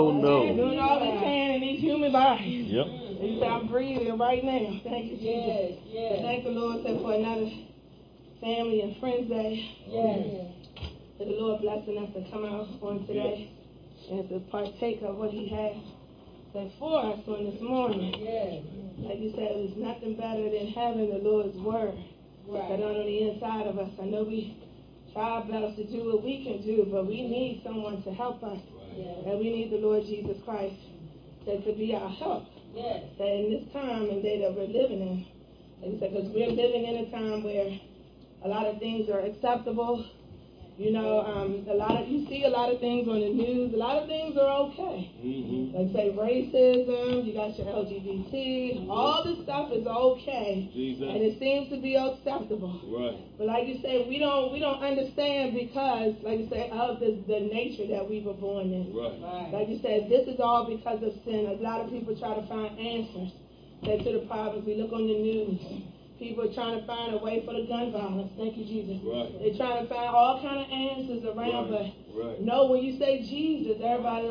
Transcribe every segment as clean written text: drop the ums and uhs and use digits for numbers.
Oh, no. Doing all we can in these human bodies. Yep. He said, I'm breathing right now. Thank you, Jesus. Yes. Thank the Lord for another Family and Friends Day. Yes. For the Lord blessing us to come out on today and to partake of what He has set for us on this morning. Yes. Like you said, there's nothing better than having the Lord's Word that on the inside of us. I know we try our best to do what we can do, but we need someone to help us. And we need the Lord Jesus Christ to be our help. Yes. That in this time and day that we're living in, like you said, because we're living in a time where a lot of things are acceptable. You know, you see a lot of things on the news. A lot of things are okay. Mm-hmm. Like say racism, you got your LGBT, all this stuff is okay, and it seems to be acceptable. Right. But like you say, we don't understand because, like you say, of the nature that we were born in. Right. Like you said, this is all because of sin. A lot of people try to find answers to the problems. We look on the news. People are trying to find a way for the gun violence. Thank you, Jesus. Right. They're trying to find all kind of answers around, but no, when you say Jesus, everybody,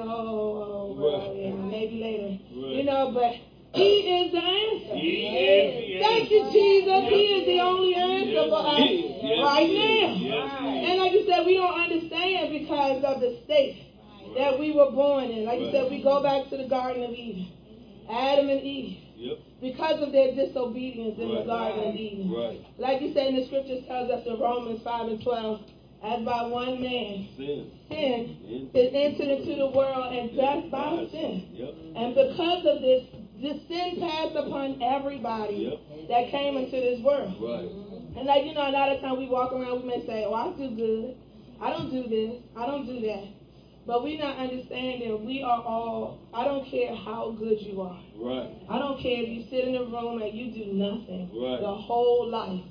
yeah, maybe later. Right. You know, but He is the answer. He is the Thank you, Jesus. He is the only answer for us right now. And like you said, we don't understand because of the state that we were born in. Like you said, we go back to the Garden of Eden. Adam and Eve. Yep. Because of their disobedience in the Garden of Eden. Right. Like you say in the scriptures tells us in Romans 5:12, as by one man sin is entered into the world, and death by sin. Yep. And because of this sin passed upon everybody that came into this world. Right. And like, you know, a lot of times we walk around, we may say, oh, I do good. I don't do this. I don't do that. But we're not understanding we are all, I don't care how good you are. Right. I don't care if you sit in a room and you do nothing the whole life.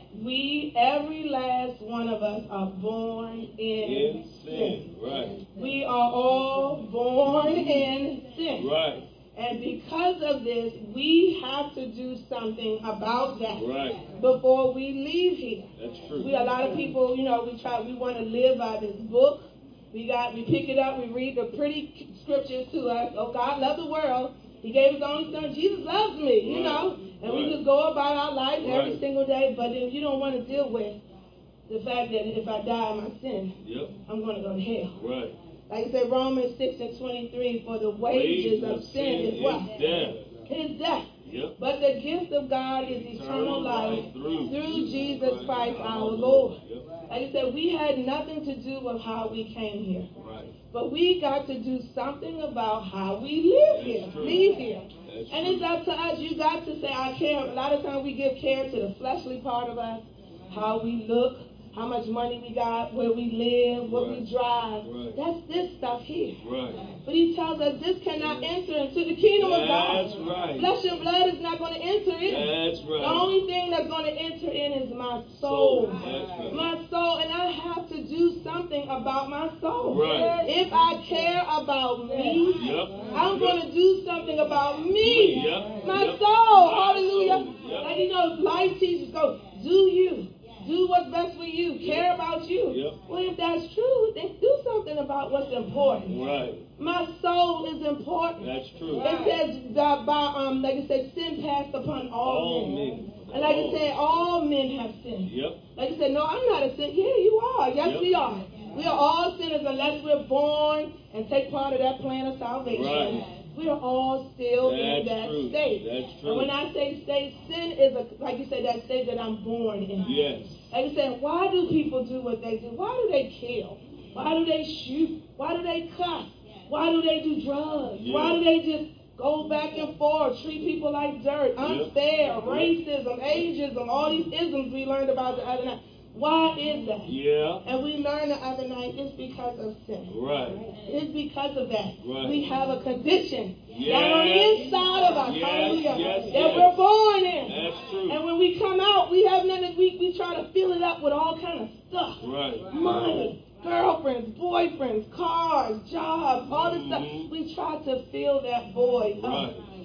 Every last one of us are born in sin. Right. We are all born in sin. Right. And because of this, we have to do something about that before we leave here. That's true. A lot of people, you know, we want to live by this book. We pick it up, we read the pretty scriptures to us. Oh, God loved the world. He gave His only Son. Jesus loves me, you know. And we just go about our life every single day. But if you don't want to deal with the fact that if I die in my sin, I'm going to go to hell. Right. Like I said, Romans 6:23, for the wages of sin is what? Death. It's death. Yep. But the gift of God is eternal life through Jesus Christ our Lord. Like I said, we had nothing to do with how we came here. Right. But we got to do something about how we live here, leave here. And it's up to us. You got to say, I care. A lot of times we give care to the fleshly part of us, how we look, how much money we got, where we live, what we drive. That's this stuff here. But He tells us this cannot enter into the kingdom of God. That's right. Flesh and blood is not going to enter in. That's right. The only thing that's going to enter in is my soul. That's right. My soul, and I have to do something about my soul. Right. If I care about me, I'm going to do something about me. My soul. Hallelujah. Like, you know, life teachers go, do you. Do what's best for you. Care about you. Well, if that's true, then do something about what's important. Right. My soul is important. That's true. It says that like I said, sin passed upon all men. And like I said, all men have sinned. Like I said, no, I'm not a sinner. Yeah, you are. Yes, we are. We are all sinners unless we're born and take part of that plan of salvation. Right. We are all still in that state. That's true. And when I say state, sin is, like you said, that state that I'm born in. Yes. Like you said, why do people do what they do? Why do they kill? Why do they shoot? Why do they cuss? Why do they do drugs? Why do they just go back and forth, treat people like dirt, unfair, racism, ageism, all these isms we learned about the other night? Why is that? And we learned the other night it's because of sin. Right. It's because of that. Right. We have a condition down on the inside of us, that we're born in. That's true. And when we come out, we have nothing. We try to fill it up with all kind of stuff. Right. Money, girlfriends, boyfriends, cars, jobs, all this stuff. We try to fill that void up.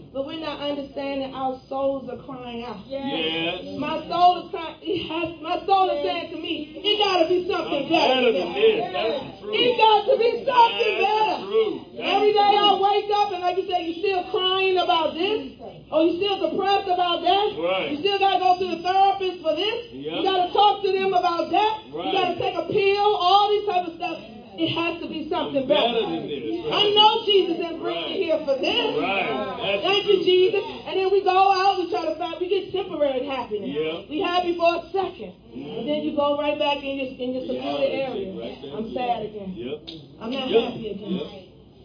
but we're not understanding our souls are crying out. Yes. My soul is crying. My soul is saying to me, it got to be something better than this. That's true. It got to be something better. True. Every day I wake up and like you said, you still crying about this, or you still depressed about that. Right. You still got to go to the therapist for this. Yep. You got to talk to them about that. Right. You got to take a pill, all these type of stuff. It has to be something better. Than this. Right. I know Jesus didn't bring me here for this. Right. Thank you, Jesus. And then we go out, we try to find, we get temporary happiness. Yeah. We happy for a second. And then you go right back in your secluded area. Right. I'm sad again. Yep. I'm not Yep. happy again. Yep.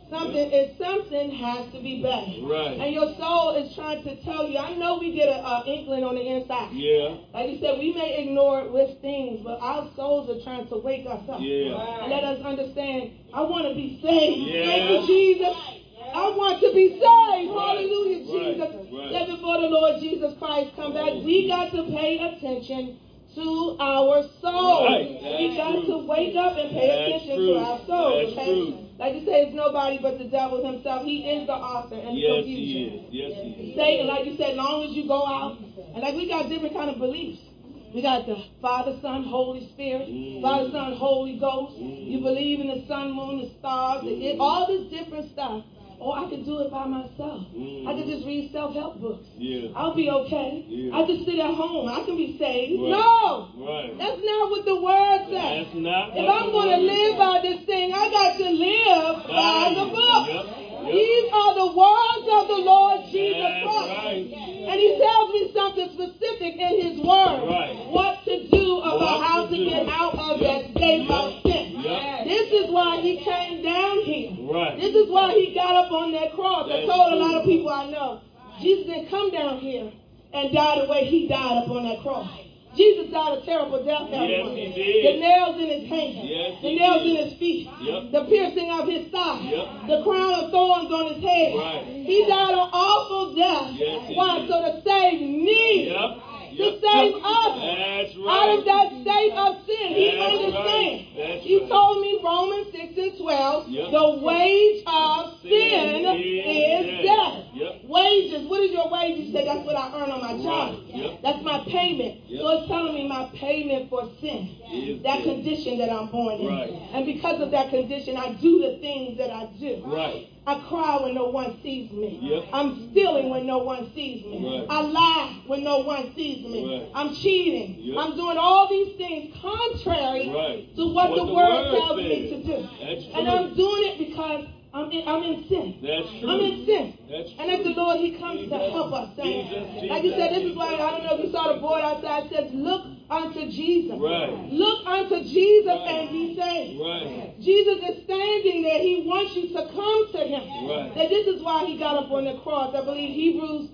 Something has to be better. Right. And your soul is trying to tell you. I know we get an inkling on the inside. Yeah. Like you said, we may ignore it with things, but our souls are trying to wake us up. Yeah. And let us understand, I want to be saved. Yeah. Thank you, Jesus. I want to be saved. Right. Hallelujah, Jesus. Right. That before the Lord Jesus Christ come back, we got to pay attention to our souls. Right. We got That's to wake up and pay That's attention true. to our souls. That's Okay? true. Like you say, it's nobody but the devil himself. He is the author and the Yes, confusion. he is. Yes, he is. Satan, like you said, long as you go out, and like we got different kind of beliefs. We got the Father, Son, Holy Spirit, Father, Son, Holy Ghost. You believe in the sun, moon, the stars, all this different stuff. Or I could do it by myself. I could just read self-help books. Yeah. I'll be okay. Yeah. I could sit at home. I can be saved. Right. No! Right. That's not what the word says. That's not. If I'm going to live by this thing, I got to live by the book. Yep. These are the words of the Lord Jesus That's Christ. right. And he tells me something specific in his word. Right. What to do about What how to to do. get out of Yep. that state of sin. Yep. This is why he came down here. Right. This is why he got up on that cross. I That's told a true. lot of people I know, Jesus didn't come down here and die the way he died up on that cross. Jesus died a terrible death. Yes, he did. The nails in his hands, Yes, the he nails did. in his feet, Yep. the piercing of his side, Yep. the crown of thorns on his head. Right. He died an awful death. Yes, he Why? did. So to save me, Yep. to save us That's right. out of that state of sin. He That's understands. right. That's He right. told me Romans 6 and 12, Yep. the wage of sin Sin is is death. death. Yep. Wages, what is your wages? You say that's what I earn on my job. Right. Yep. That's my payment. Yep. So it's telling me my payment for sin. Is That death. condition that I'm born in. Right. And because of that condition, I do the things that I do. Right. I cry when no one sees me. Yep. I'm stealing when no one sees me. Right. I lie when no one sees me. Right. I'm cheating. Yep. I'm doing all these things contrary Right. to what the word tells me says. to do. That's And true. I'm doing it because I'm in sin. That's true. I'm in sin. That's And that's the Lord, he comes to help us. Saints. Jesus, Like you said, this Jesus. is why, I don't know if you saw the board outside, it says, look unto Jesus. Right. Look unto Jesus Right. and be saved. Right. Jesus is standing there. He wants you to come to him. Right. That this is why he got up on the cross. I believe Hebrews,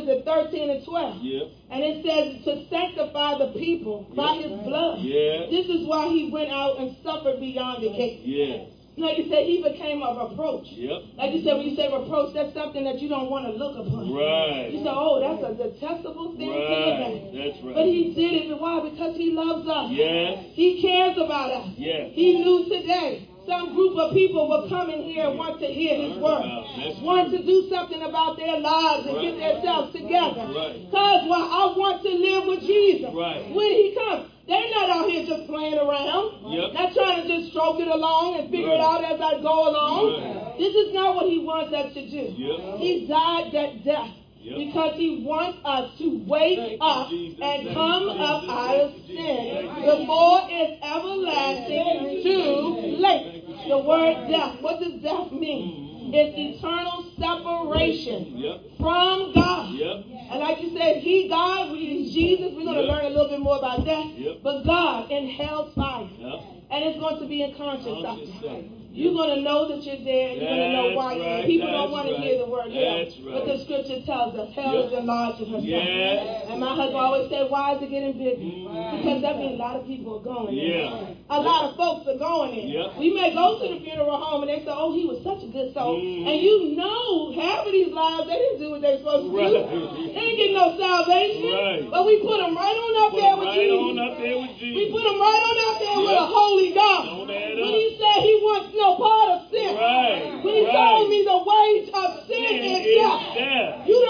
13 and 12. Yep. And it says to sanctify the people by his blood. Yeah. This is why he went out and suffered beyond the gate. Yeah. Like you said, he became a reproach. Yep. Like you said, when you say reproach, that's something that you don't want to look upon. Right. You say, oh, that's a detestable thing to look Right. at. That's right. But he did it. Why? Because he loves us. Yes. He cares about us. Yes. He knew today some group of people will come in here and want to hear his word. That's Want to do something about their lives and get themselves together. Right. Because I want to live with Jesus. Right. When he comes, they're not out here just playing around. Yep. Not trying to just stroke it along and figure it Right. out as I go along. Right. This is not what he wants us to do. Yep. He died that death. Yep. Because he wants us to wake Thank you, up Jesus. and Thank come you, up Jesus. out of Thank you, sin Jesus. before it's everlasting too late. The word death, what does death mean? It's eternal separation Yep. from God. Yep. And like you said, God, Jesus, we're going to Yep. learn a little bit more about that. Yep. But God in hell's fire. Yep. And it's going to be in conscience of Conscious you. of. You're going to know that you're there. You're going to know why you're there. That's People right, don't want to that's hear the word hell. That's right. But the scripture tells us hell Yep. is enlarging herself. Yes. And my husband always said, why is it getting bigger? Because that means a lot of people are going there. Yeah. A lot of folks are going there. Yep. We may go to the funeral home and they say, oh, he was such a good soul. Mm. And you know, half of these lives, they didn't do what they were supposed to Right. do. They didn't get no salvation. Right. But we put them right on up there with Right Jesus. on up there with Jesus. We put him right on out there with Yep. a holy God. Don't add When up. he said he wants no part of sin. Right. When he Right. told me the wage of sin Sin is is death. death. You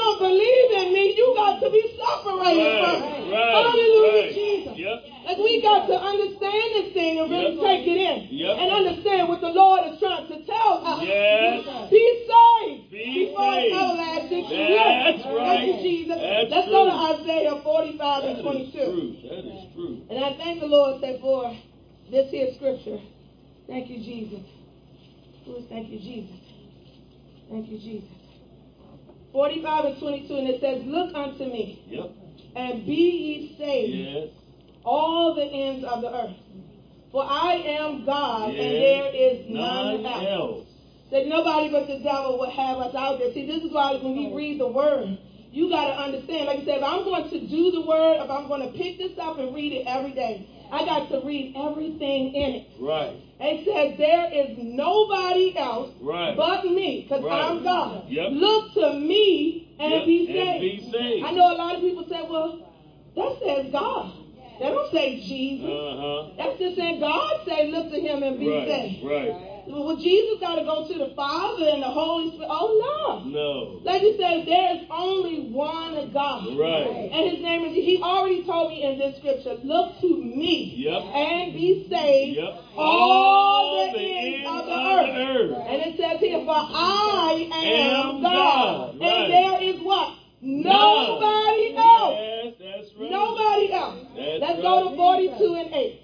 Jesus. That's Let's go to true. Isaiah 45 and That 22. is true. That is true. And I thank the Lord that for this here scripture. Thank you, Jesus. Thank you, Jesus. Thank you, Jesus. 45 and 22, and it says, look unto me, Yep. and be ye saved, Yes. all the ends of the earth. For I am God, Yes. and there is None none else. else. That nobody but the devil would have us out there. See, this is why when we read the word, you got to understand, like I said, if I'm going to do the word, if I'm going to pick this up and read it every day, I got to read everything in it. Right. It says there is nobody else Right. but me, because Right. I'm God. Yep. Look to me and Yep. be And saved. be saved. I know a lot of people say, well, that says God. They don't say Jesus. Uh-huh. That's just saying God say, look to him and be Right. saved. Right. Well, Jesus got to go to the Father and the Holy Spirit. Oh, no. No. Like he says, there is only one God. Right. And his name is, he already told me in this scripture, look to me Yep. and be saved, Yep. all the ends of the earth. earth. And it says here, for I am Am God. God. Right. And there is what? Nobody else. Yes, that's right. Nobody else. That's Let's right. go to 42 and 8.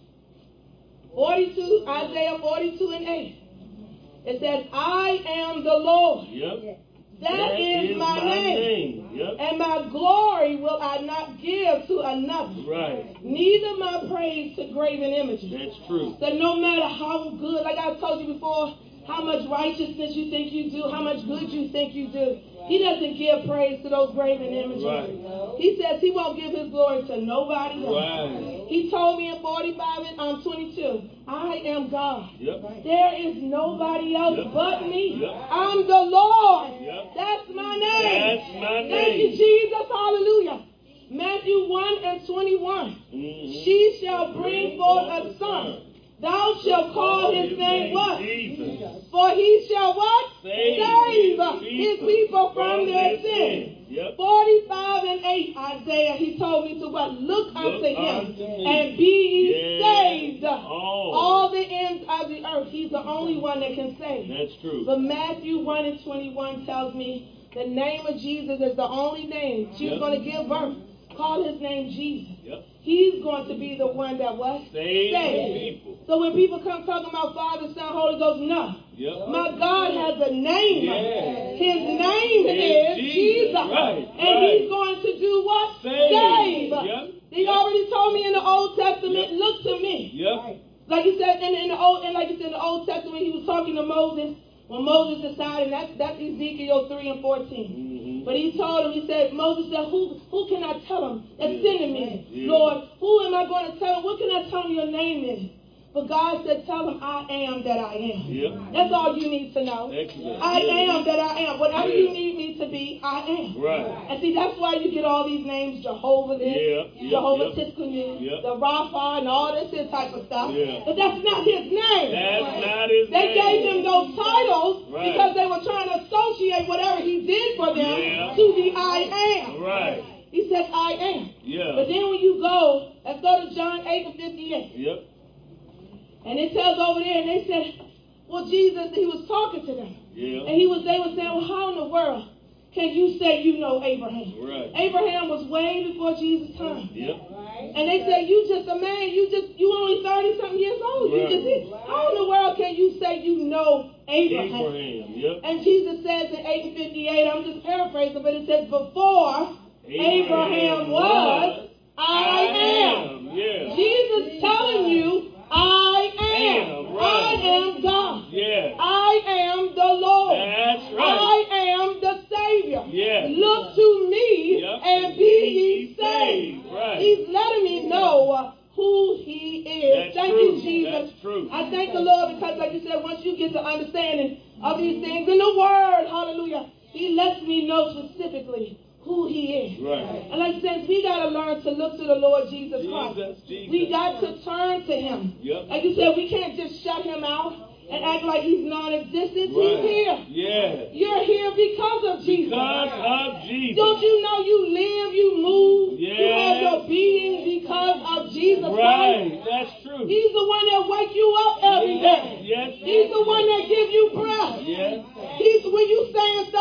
42, Isaiah 42 and 8. It says, I am the Lord. Yep. That is my name. Yep. And my glory will I not give to another. Right. Neither my praise to graven images. That's true. So no matter how good, like I told you before, how much righteousness you think you do, how much good you think you do, he doesn't give praise to those graven images. Right. He says he won't give his glory to nobody else. Right. He told me in 45 and 22, I am God. Yep. There is nobody else Yep. but me. Yep. I'm the Lord. Yep. That's my name. That's my name. Thank you, Jesus. Hallelujah. Matthew 1 and 21. Mhm. She shall bring forth a son. Thou shalt call his name what? Jesus. For he shall what? Save his people from their sins. Yep. 45 and 8, Isaiah, he told me to what? Look unto him unto me. and be ye Yes. saved. Oh. All the ends of the earth. He's the only one that can save. That's true. But Matthew 1 and 21 tells me the name of Jesus is the only name. She was Yep. going to give birth. Call his name Jesus. Yep. He's going to be the one that what? Save the Saved. people. So when people come talking about Father, Son, Holy Ghost, no. Yep. My God has a name. Yes. His name Yes, is Jesus. Jesus. Right, And right. he's going to do what? Save. Yep. He Yep. already told me in the Old Testament, Yep. look to me. Yep. Like he said in the Old Testament, he was talking to Moses. When Moses decided, that's Ezekiel 3 and 14. Mhm. But he told him, he said, Moses said, who can I tell him that's Yeah. sending me? Yeah. Lord, who am I going to tell him? What can I tell him your name is? But God said, tell him I am that I am. Yep. That's all you need to know. Excellent. I Yeah. am that I am. Whatever Yeah. you need me to be, I am. Right. And see, that's why you get all these names, Jehovah this, Yeah. Jehovah Yep. Tiskanu, Yep. the Rapha, and all this type of stuff. Yeah. But that's not his name. That's not his They name. gave him those titles Right. because they were trying to associate whatever he did for them Yeah. to the I am. Right. He said, I am. Yeah. But then when you go, let's go to John 8 and 58. Yep. And it tells over there, and they said, well, Jesus, he was talking to them. Yeah. And they were saying, well, how in the world can you say you know Abraham? Right. Abraham was way before Jesus' time. Yep. And they said, you just a man, you only 30-something years old. Right. You just, how in the world can you say you know Abraham? Abraham. Yep. And Jesus says in 8 and 58, I'm just paraphrasing, but it says, before Abraham was, I am. Yeah. Jesus telling you, I am. Right. I am God. Yeah. I am the Lord. That's right. I am the Savior. Yeah. Look to me Yep. and be ye saved. Right. He's letting me know who he is. That's Thank true. you, Jesus. That's true. I thank the Lord because, like you said, once you get the understanding of these things in the Word, hallelujah, he lets me know specifically who he is. Right. And like I said, we got to learn to look to the Lord Jesus Christ. Jesus. We got to turn to him. Yep. Like you said, we can't just shut him out and act like he's non-existent. Right. He's here. Yeah. You're here because of Jesus. Because of Jesus. Don't you know you live, you move, you Yes. have your being because of Jesus Right. Christ? That's true. He's the one that wake you up every day. Yes. He's the one that give you breath. Yes. He's when you saying stuff out your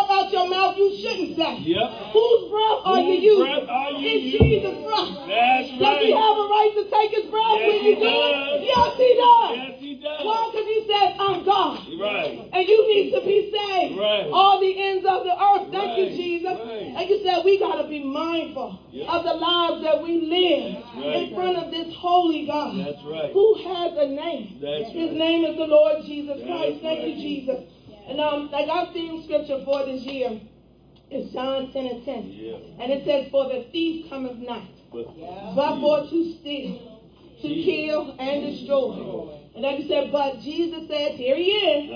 your mouth you shouldn't say. Yep. Whose breath are you Whose using? breath are you It's using? Jesus' breath. That's Does right. he have a right to take his breath Yes, when you he do it? does. Yes, he does. Yes, he does. Why? Because he says, I'm God. Right. And you need to be saved. Right. All the ends of the earth. Thank you, Right. Jesus. Right. Like you said, we got to be mindful Yep. of the lives that we live right. in front of this holy God. That's right. Who has a name. That's His right. name is the Lord Jesus That's Christ. Thank right. you, Jesus. And like our theme scripture for this year is John 10:10. Yeah. And it says, for the thief cometh not, But but for to steal, to kill, and destroy. And like you said, but Jesus said, here he is.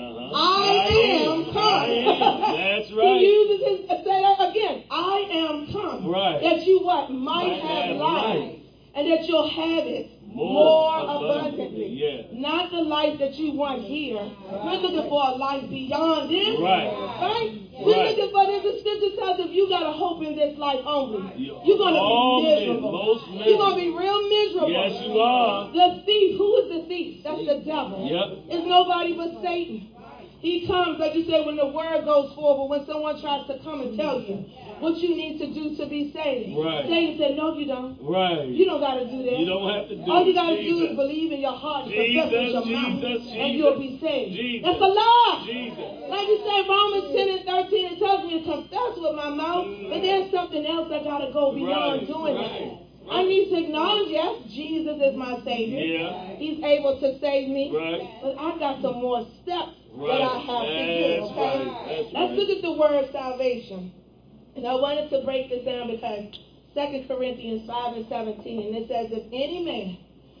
I am come. I am. That's right. He uses his, say that again. I am come. Right. That you what? Might have life. And that you'll have it More abundantly. Yeah. Not the life that you want here. We're looking for a life beyond this. Right. Right? We're Right. looking for this. The scripture tells if you got a hope in this life only, Yeah. you're going to All be men, miserable. most You're going to miserable. be real miserable. Yes, you are. The thief, who is the thief? That's the devil. Yep. It's nobody but Satan. He comes, like you said, when the word goes forward, when someone tries to come and tell you what you need to do to be saved. Right. Satan said, no, you don't. Right. You don't got to do that. You don't have to do All you it. got to do Jesus. is believe in your heart and Jesus, confess with your mouth, Jesus, and Jesus. you'll be saved. Jesus. That's a lie. Jesus. Like you say, Romans 10:13, it tells me to confess with my mouth, but there's something else I got to go beyond Right, doing right, that. I need to acknowledge, yes, Jesus is my Savior. Yeah. He's able to save me. Right. But I got some more steps that I have to do, That's okay? right. That's Let's right. look at the word salvation. And I wanted to break this down because 2 Corinthians 5:17, and it says, if any man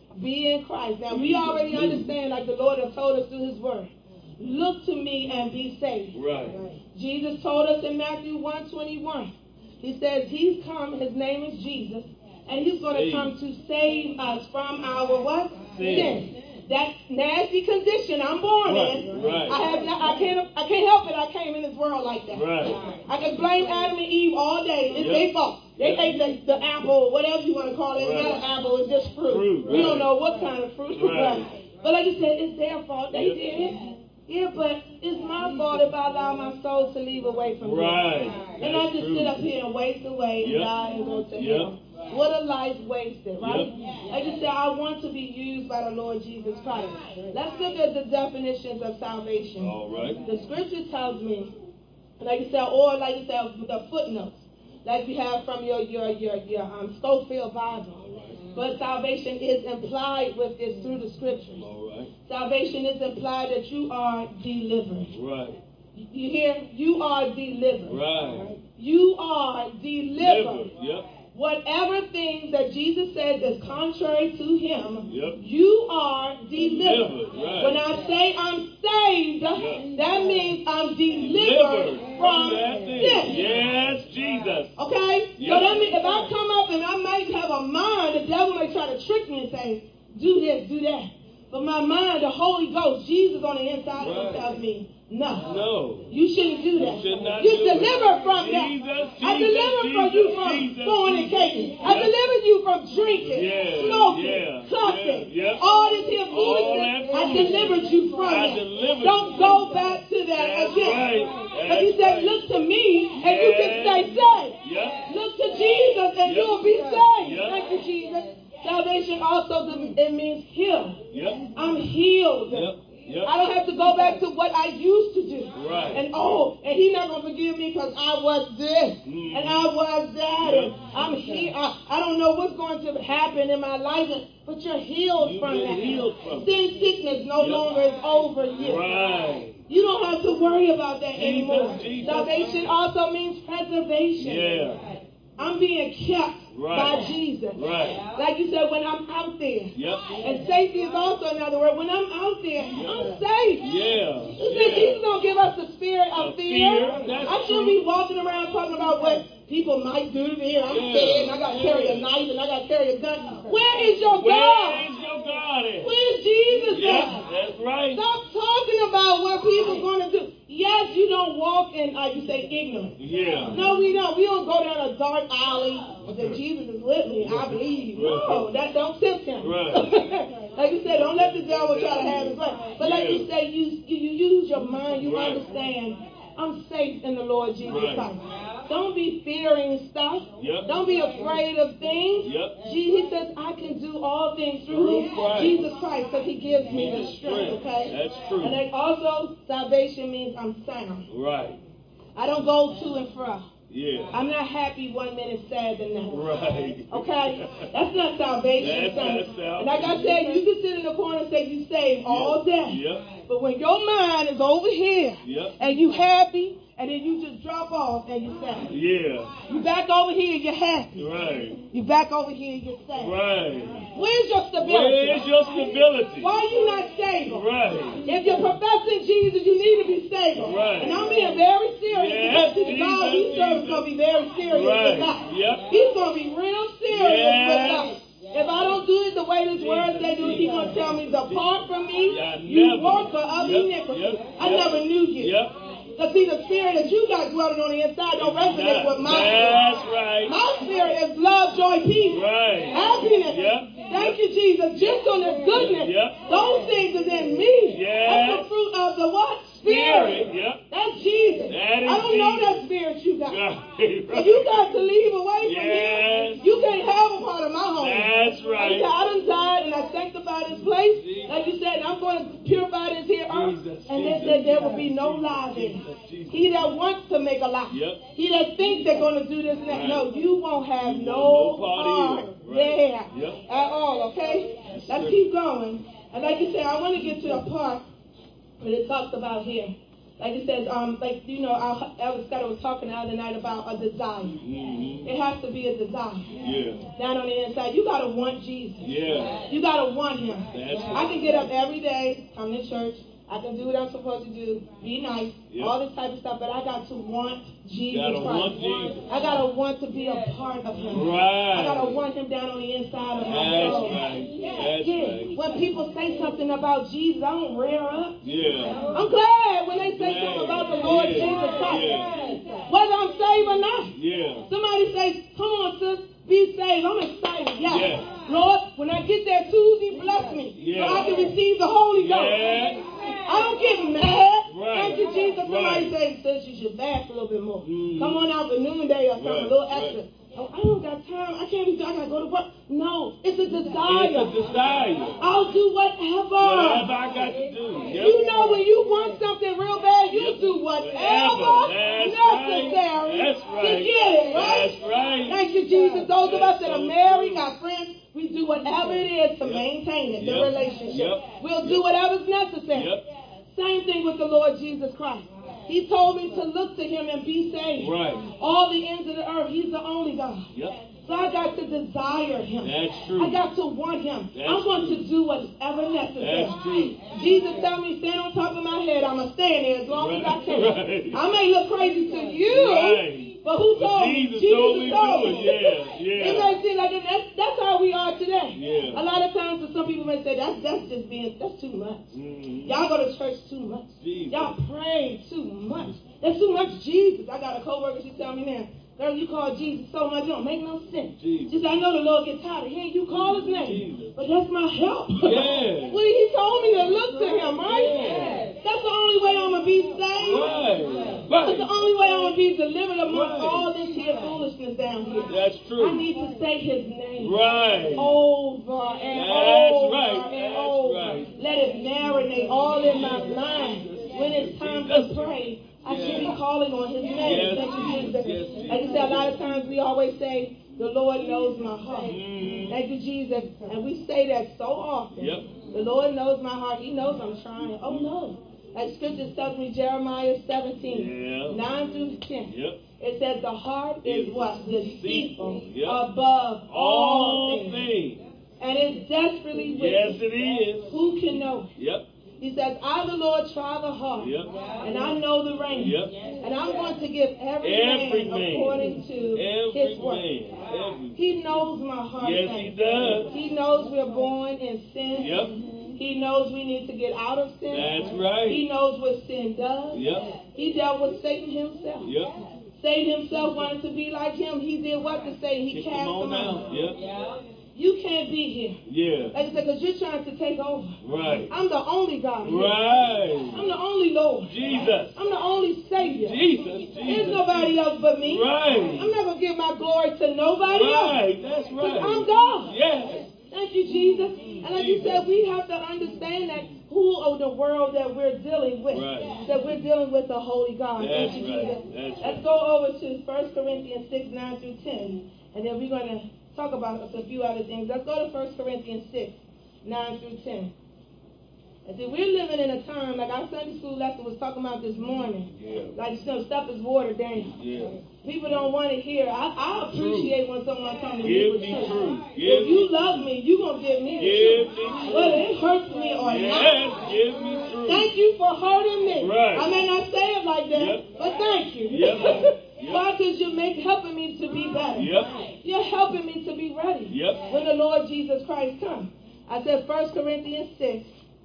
be in Christ. Now, we already understand, like the Lord has told us through his word, look to me and be saved. Right. Jesus told us in Matthew 1:21, he says he's come, his name is Jesus, and he's going to come to save us from our what? Sin. That nasty condition I'm born in. Right. I can't help it. I came in this world like that. Right. I can blame Adam and Eve all day. It's their fault. They ate the apple, whatever you want to call it. It's not an apple, it's just fruit. We don't know what kind of fruit. Right. But like you said, it's their fault. They did it. Yeah, but it's my fault if I allow my soul to leave away from me. Right. And I just sit up here and waste away and die and go to hell. What a life wasted, right? Like you said, I want to be used by the Lord Jesus Christ. Let's look at the definitions of salvation. All right. The scripture tells me, like you said, or like you said, the footnotes, like you have from your Schofield Bible. But salvation is implied with this through the scriptures. All right. Salvation is implied that you are delivered. Right. You hear? You are delivered. Right. You are delivered. Yep. Whatever things that Jesus says is contrary to him, Yep. you are delivered. Right. When I say I'm saved, that means I'm delivered from that thing. sin. Yes, Jesus. Okay? Yep. So that means if I come up and I might have a mind, the devil may try to trick me and say, do this, do that. But my mind, the Holy Ghost, Jesus on the inside of me tells me, no. You shouldn't do that. You're delivered from that. I delivered from you from fornicating. I delivered you from drinking, smoking, cussing, all this here foolishness. I delivered you from that. Don't go back to that again. But he said, look to me and you can stay saved. Look to Jesus and you'll be saved. Thank you, Jesus. Salvation also, it means healed. I'm healed. I don't have to go back to what I used to do. Right. And he's not going to forgive me because I was this and I was that. And I'm here. I don't know what's going to happen in my life, but you're healed from that. Sin sickness no longer is over you. Right. You don't have to worry about that anymore. Salvation also means preservation. I'm being kept by Jesus. Like you said, when I'm out there. And safety is also another word. When I'm out there, I'm safe. You said Jesus don't give us the spirit of fear. I shouldn't be walking around talking about what people might do to me. I'm scared and I got to carry a knife and I got to carry a gun. Where is your God? Where is your God? Where's Jesus at? That's right. Stop talking about what people are going to do. Yes, you don't walk in, like you say, ignorance. No, we don't. We don't go down a dark alley and say, Jesus is with me. I believe. No, that don't tempt him. Like you said, don't let the devil try to have his way. But like you say, you use your mind. You understand. I'm safe in the Lord Jesus Right. Christ. Don't be fearing stuff. Yep. Don't be afraid of things. Yep. He says, I can do all things through Christ. Jesus Christ because he gives me the Jesus strength, Christ. okay? That's true. And then also, salvation means I'm sound. Right. I don't go to and fro. Yeah. I'm not happy one minute, sad the next. Right. Okay? That's not salvation, That's son. not salvation. And like I said, you can sit in the corner and say you saved all day. Yep. But when your mind is over here Yep. and you happy, and then you just drop off and you're sad. Yeah. You back over here, you're happy. Right. You back over here, you're sad. Right. Where's your stability? Where's your stability? Why are you not stable? Right. If you're professing Jesus, you need to be stable. Right. And I'm being very serious Yes, because this God we serve is going to be very serious Right. with us. Yep. He's going to be real serious Yes. with us. If I don't do it the way this word say do it, he's going to tell me, depart from me, Yeah, you never. worker of Yep, iniquity. yep, I yep. never knew you. Yep. Because see, the spirit that you got dwelling on the inside don't resonate with my That's spirit. right. My spirit is love, joy, peace, Right. happiness. Yep. Thank you, Jesus. Gentleness, goodness. Yep. Those things is in me. Yes. That's the fruit of the what? Spirit. Spirit. Yep. That's Jesus. That is I don't know Jesus. that spirit you got. Right. If you got to leave away from Yes. him, you can't have a part of my home. That's right. Like I said, I done died and I sanctified this place. Like you said, I'm going to purify this here earth. Jesus, And they Jesus, said there will be Jesus, no Jesus, lies in it. Jesus. He that wants to make a lie. Yep. He that thinks they're going to do this and that. Right. No, you won't have You no won't no part part either. Right. there Yep. at all, okay? Let's sir. keep going. And like you said, I want to get to a part where it talks about here. Like it says, like, you know, Elvis Scott was talking the other night about a desire. Mm-hmm. It has to be a desire. Yeah. Down on the inside. You got to want Jesus. Yeah. You got to want him. That's I can get up every day, come to church. I can do what I'm supposed to do, be nice, Yep. all this type of stuff, but I got to want Jesus Gotta Christ. want Jesus. I got to want to be a part of him. Right. I got to want him down on the inside of my That's soul. right. That's Yeah. right. When people say something about Jesus, I don't rear up. Yeah. I'm glad when they say Glad. something about the Lord Yeah. Jesus Christ. Yeah. Whether I'm saved or not. Yeah. Somebody says, come on, sis, be saved. I'm excited. Yes. Yeah. Lord, when I get there Tuesday, bless me. Yeah. So I can receive the Holy Ghost. Yeah. I don't get mad. Right. Thank you, Jesus. Somebody Right. says you should fast a little bit more. Mhm. Come on out for noonday or something, Right. a little extra. Oh, I don't got time. I can't be. I gotta go to work. No, it's a desire. It's a desire. I'll do whatever. Whatever I got to do. Yep. You know when you want something real bad, you Yep. do whatever That's necessary right. That's to right. get it, right? That's right. Thank you, Jesus. Those of us that are That's so married, true. got friends, we do whatever it is to Yep. maintain it, the Yep. relationship. Yep. We'll do whatever's necessary. Yep. Same thing with the Lord Jesus Christ. He told me to look to him and be saved. Right. All the ends of the earth, he's the only God. Yep. So I got to desire him. That's true. I got to want him. That's I'm going true. to do whatever necessary. That's true. Jesus tell me, stand on top of my head. I'm going to stand there as long as I can. Right. I may look crazy to you, Right. but who But told me? Jesus told me to do it. Yeah, yeah. It may seem like that's how we are today. Yeah. A lot of times, some people may say, that's too much. Mhm. Y'all go to church too much. Jesus. Y'all pray too much. That's too much Jesus. I got a coworker, she tell me now, girl, you call Jesus so much, it don't make no sense. Jesus. She said, I know the Lord gets tired of hearing you call his name. Jesus. But that's my help. Yeah. Well, he told me to look to him, right? Yeah. That's the only way I'm going to be saved. Right. That's the only way I'm going to be delivered amongst Right. all this here foolishness down here. That's I true. need to say his name. Right. Over and That's over right. and That's over. right. Let it marinate all in my mind. When it's time to Jesus. pray, I should be Yeah. calling on his name. Yes. Thank you, Jesus. Yes. Like I said, a lot of times we always say, the Lord knows my heart. Mhm. Thank you, Jesus. And we say that so often. Yep. The Lord knows my heart. He knows I'm trying. Oh, no. Like scripture tells me, Jeremiah 17, Yeah. 9 through 10. Yep. It says the heart is what? Deceitful Yep. above all All things. things. And it's desperately Yes, wicked. it is. Who can know it? Yep. He says, I, the Lord, try the heart. Yep. And I know the reins. Yep. And I'm going to give every man according to Every his work. man. Every. He knows my heart. Yes, he does. He knows we're born in sin. Yep. He knows we need to get out of sin. That's right. He knows what sin does. Yep. He dealt with Satan himself. Yep. Satan himself wanted to be like him. He did what to Satan? He Kick cast him on him out. out. Yep. you can't be here. Yeah. Like I said, because you're trying to take over. Right. I'm the only God here. Right. I'm the only Lord. Jesus. I'm the only Savior. Jesus. There's nobody else but me. Right. I'm not going to give my glory to nobody else. Right. That's right. I'm God. Yes. Thank you, Jesus. And like you said, we have to understand that who of the world that we're dealing with. Right. That we're dealing with the Holy God. That's Thank you, right. Jesus. That's Let's right. go over to 1 Corinthians 6, 9 through 10. And then we're going to talk about a few other things. Let's go to 1 Corinthians 6, 9 through 10. And see, we're living in a time, like our Sunday school lesson was talking about this morning. Yeah. Like, stuff is watered down. Yeah. People don't want to hear. I appreciate when someone comes to me Give with me truth. truth. If you love me, you're going to give me the Give truth. me truth. Whether it hurts me or Yes. not. Give me truth. Thank you for hurting me. Right. I may not say it like that, Yep. but thank you. Yep. Yep. Why? Because you're helping me to be better. Yep. You're helping me to be ready Yep. when the Lord Jesus Christ comes. I said 1 Corinthians 6,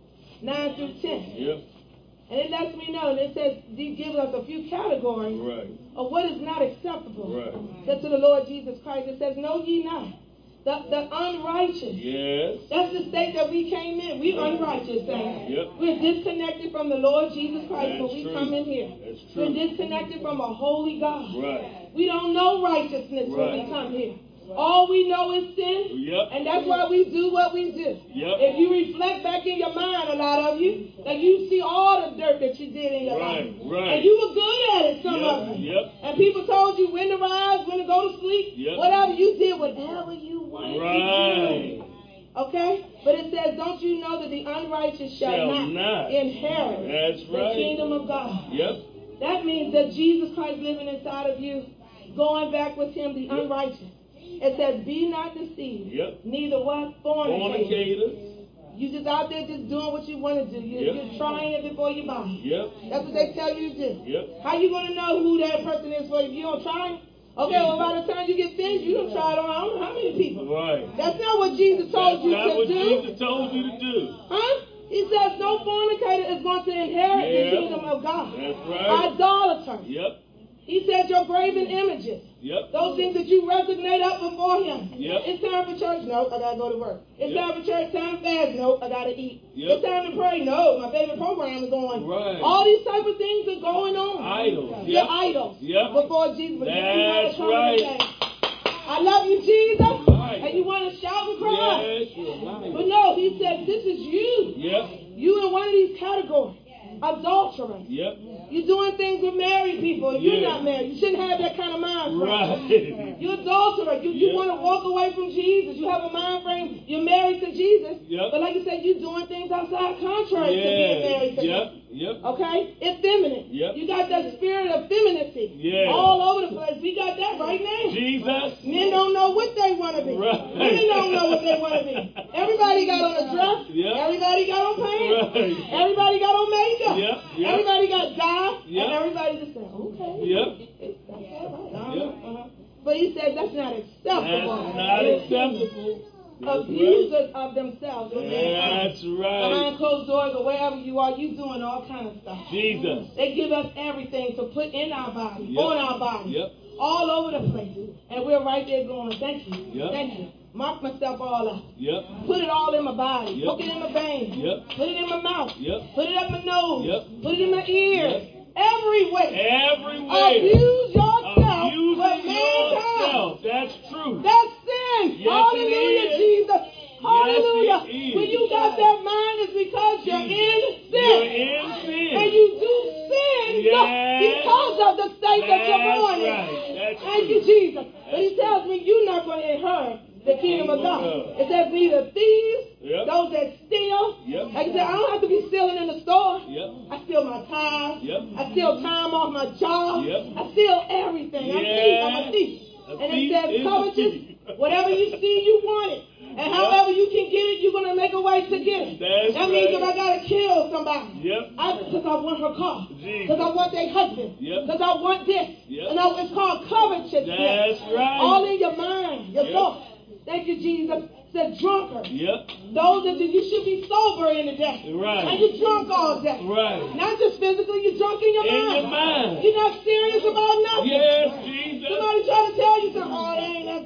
9 through 10. Yep. And it lets me know, and it says, he gives us a few categories Right. of what is not acceptable. Right. Said to the Lord Jesus Christ, it says, know ye not the unrighteous. Yes. That's the state that we came in. We're unrighteous, saints. Yep. We're disconnected from the Lord Jesus Christ when That's we true. come in here. That's We're true. disconnected from a holy God. Right. We don't know righteousness when we Right. come here. All we know is sin, Yep. and that's why we do what we do. Yep. If you reflect back in your mind, a lot of you, that you see all the dirt that you did in your Right. life. Right. And you were good at it, some Yep. of you. Yep. And people told you when to rise, when to go to sleep, Yep. whatever. You did whatever you wanted Right. to do. Okay? But it says, don't you know that the unrighteous shall not inherit That's the right. kingdom of God? Yep. That means that Jesus Christ living inside of you, going back with him, the unrighteous. It says, be not deceived. Yep. Neither what? Fornicators. Fornicators. You just out there just doing what you want to do. Yep. You're trying it before you buy it. Yep. That's what they tell you to do. Yep. How you going to know who that person is for if you don't try it? Okay, well, by the time you get finished, you don't try it on I don't know how many people. Right. That's not what Jesus told That's you not to what do. Jesus told you to do. Huh? He says no fornicator is going to inherit Yeah. the kingdom of God. That's right. Idolater. Yep. He said your graven images. Yep. Those things that you resonate up before him. Yep. It's time for church. No, I gotta go to work. It's Yep. time for church. Time to fast. No, I gotta eat. Yep. It's time to pray. No, my favorite program is on. Right. All these type of things are going on. Idols. You're Yep. idols. Yep. Before Jesus. But you gotta That's come and right. say, I love you, Jesus. Right. And you want to shout and cry. Yes. You're right. But no, he said, this is you. Yep. You in one of these categories. Adultery. Yep. You're doing things with married people. If you're Yeah. not married, you shouldn't have that kind of mind frame. Right. You're adulterer. You Yep. want to walk away from Jesus. You have a mind frame. You're married to Jesus. Yep. But like you said, you're doing things outside contrary to being married to Yep. him. Yep. Okay? Effeminate. Yep. You got that spirit of femininity Yeah. all over the place. We got that right now. Jesus. Men don't know what they want to be. Right. Women don't know what they want to be. Everybody got on a dress. Yep. Everybody got on pants. Right. Everybody got on makeup. Yep. Yep. Everybody got dye. Yep. And everybody just said, okay. Yep. That's all right. Yep. But he said that's not acceptable. That's not acceptable. That's Abusers of themselves. That's right. Behind closed doors or wherever you are, you doing all kind of stuff. Jesus. They give us everything to put in our body, Yep. on our body, Yep. all over the place. And we're right there going, thank you, Yep. thank you. Mark myself all up. Yep. Put it all in my body. Yep. Hook it in my veins. Yep. Put it in my mouth. Yep. Put it up my nose. Yep. Put it in my ears. Yep. Everywhere. Everywhere. Abuse yourself Abusing for mankind. yourself. That's true. That's sin. Yes, Hallelujah, it is. Jesus. Hallelujah. Yes, it is. When you got that mind, it's because you're in sin. You're in sin. And you do sin Yes. because of the state that you're That's born in. right. That's Thank true. you, Jesus. But he tells me you're not going to inherit the kingdom of God. It says neither thieves, Yep. those that steal. Yep. Like I said, I don't have to be stealing in the store. Yep. I steal my tithes. Yep. I steal time off my job. Yep. I steal everything. I'm a thief. A And it thief says is a covetous, thief. whatever you see, you want it. And however you can get it, you're going to make a way to get it. That's That means right. if I got to kill somebody, Yep. because I want her car, Jesus. because I want their husband, Yep. because I want this. Yep. And it's called covetousness. That's right. All in your mind, your Yep. thoughts. Thank you, Jesus. Said drunkard. Yep. Those that you should be sober in the day. Right. And you're drunk all day. Right. Not just physically, you're drunk in your In mind. your mind. You're not serious about nothing. Yes, Jesus. Somebody trying to tell you something. Oh, that ain't nothing.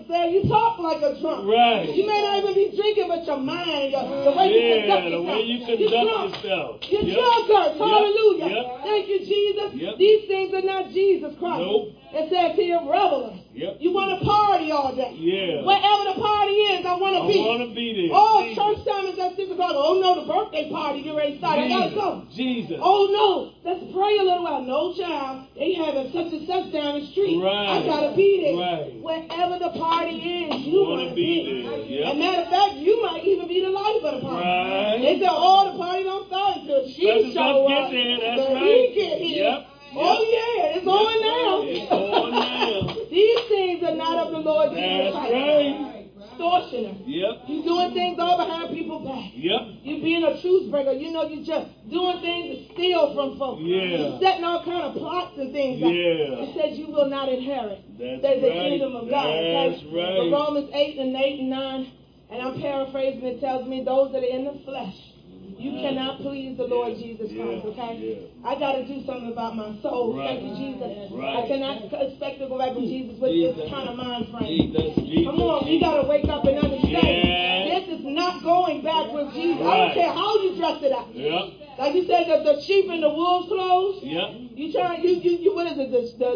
said, you talk like a drunk. Right. You may not even be drinking, but your mind, the way you conduct yourself. The way you conduct yourself. You're drunkard. Hallelujah. Yep. Thank you, Jesus. Yep. These things are not Jesus Christ. Nope. It says here, revelers. Yep. You want to party all day. Yeah. Wherever the party is, I want to be. I want to be there. Oh, Jesus. church time is at 6 o'clock. Oh, no, the birthday party get ready to start. I got to go. Jesus. Oh, no, let's pray a little while. No, child. They having such and such down the street. Right. I got to be there. Right. Wherever the party is, you want to be there. Yep. And matter of fact, you might even be the life of the party. Right. They say, oh, the party don't start until she show up. Get there. That's so right. he get here. Yep. Oh, yeah, it's on now. It's on now. These things are not of the Lord Jesus That's Christ. right. Extortioner. Yep. You doing things all behind people's back. Yep. You being a truth breaker. You know you just doing things to steal from folks. Yeah. You setting all kind of plots and things up. Yeah. It says you will not inherit That's the right. kingdom of God. That's Okay? right. But Romans 8 and 9, and I'm paraphrasing, it tells me those that are in the flesh, you cannot please the Lord Jesus Christ, okay? Yeah. I got to do something about my soul. Right. Thank you, Jesus. Right. I cannot expect to go back with Jesus with this kind of mind frame. Jesus. Come on, we got to wake up and understand. Yeah. This is not going back with Jesus. I Right. don't care how you dress it up. Yep. Like you said, the sheep in the wolf's clothes. Yep. You try, you what is it?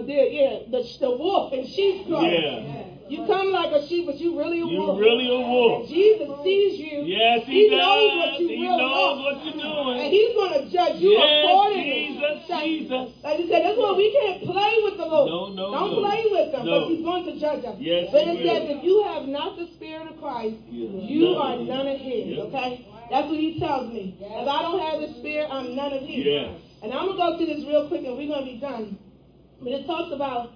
The wolf in sheep's clothes. Yeah. You come like a sheep, but you really a wolf. You really a wolf. Jesus sees you. Yes, he does. knows what you He really knows are. what you're doing. And he's going to judge you Yes, accordingly. Jesus. Like you said, that's why we can't play with the Lord. No, Don't play with him, No. because he's going to judge us. Yes, but he it will. says, if you have not the Spirit of Christ, you are none of his, Yep. okay? That's what he tells me. If I don't have the Spirit, I'm none of his. Yes. And I'm going to go through this real quick, and we're going to be done. But it talks about,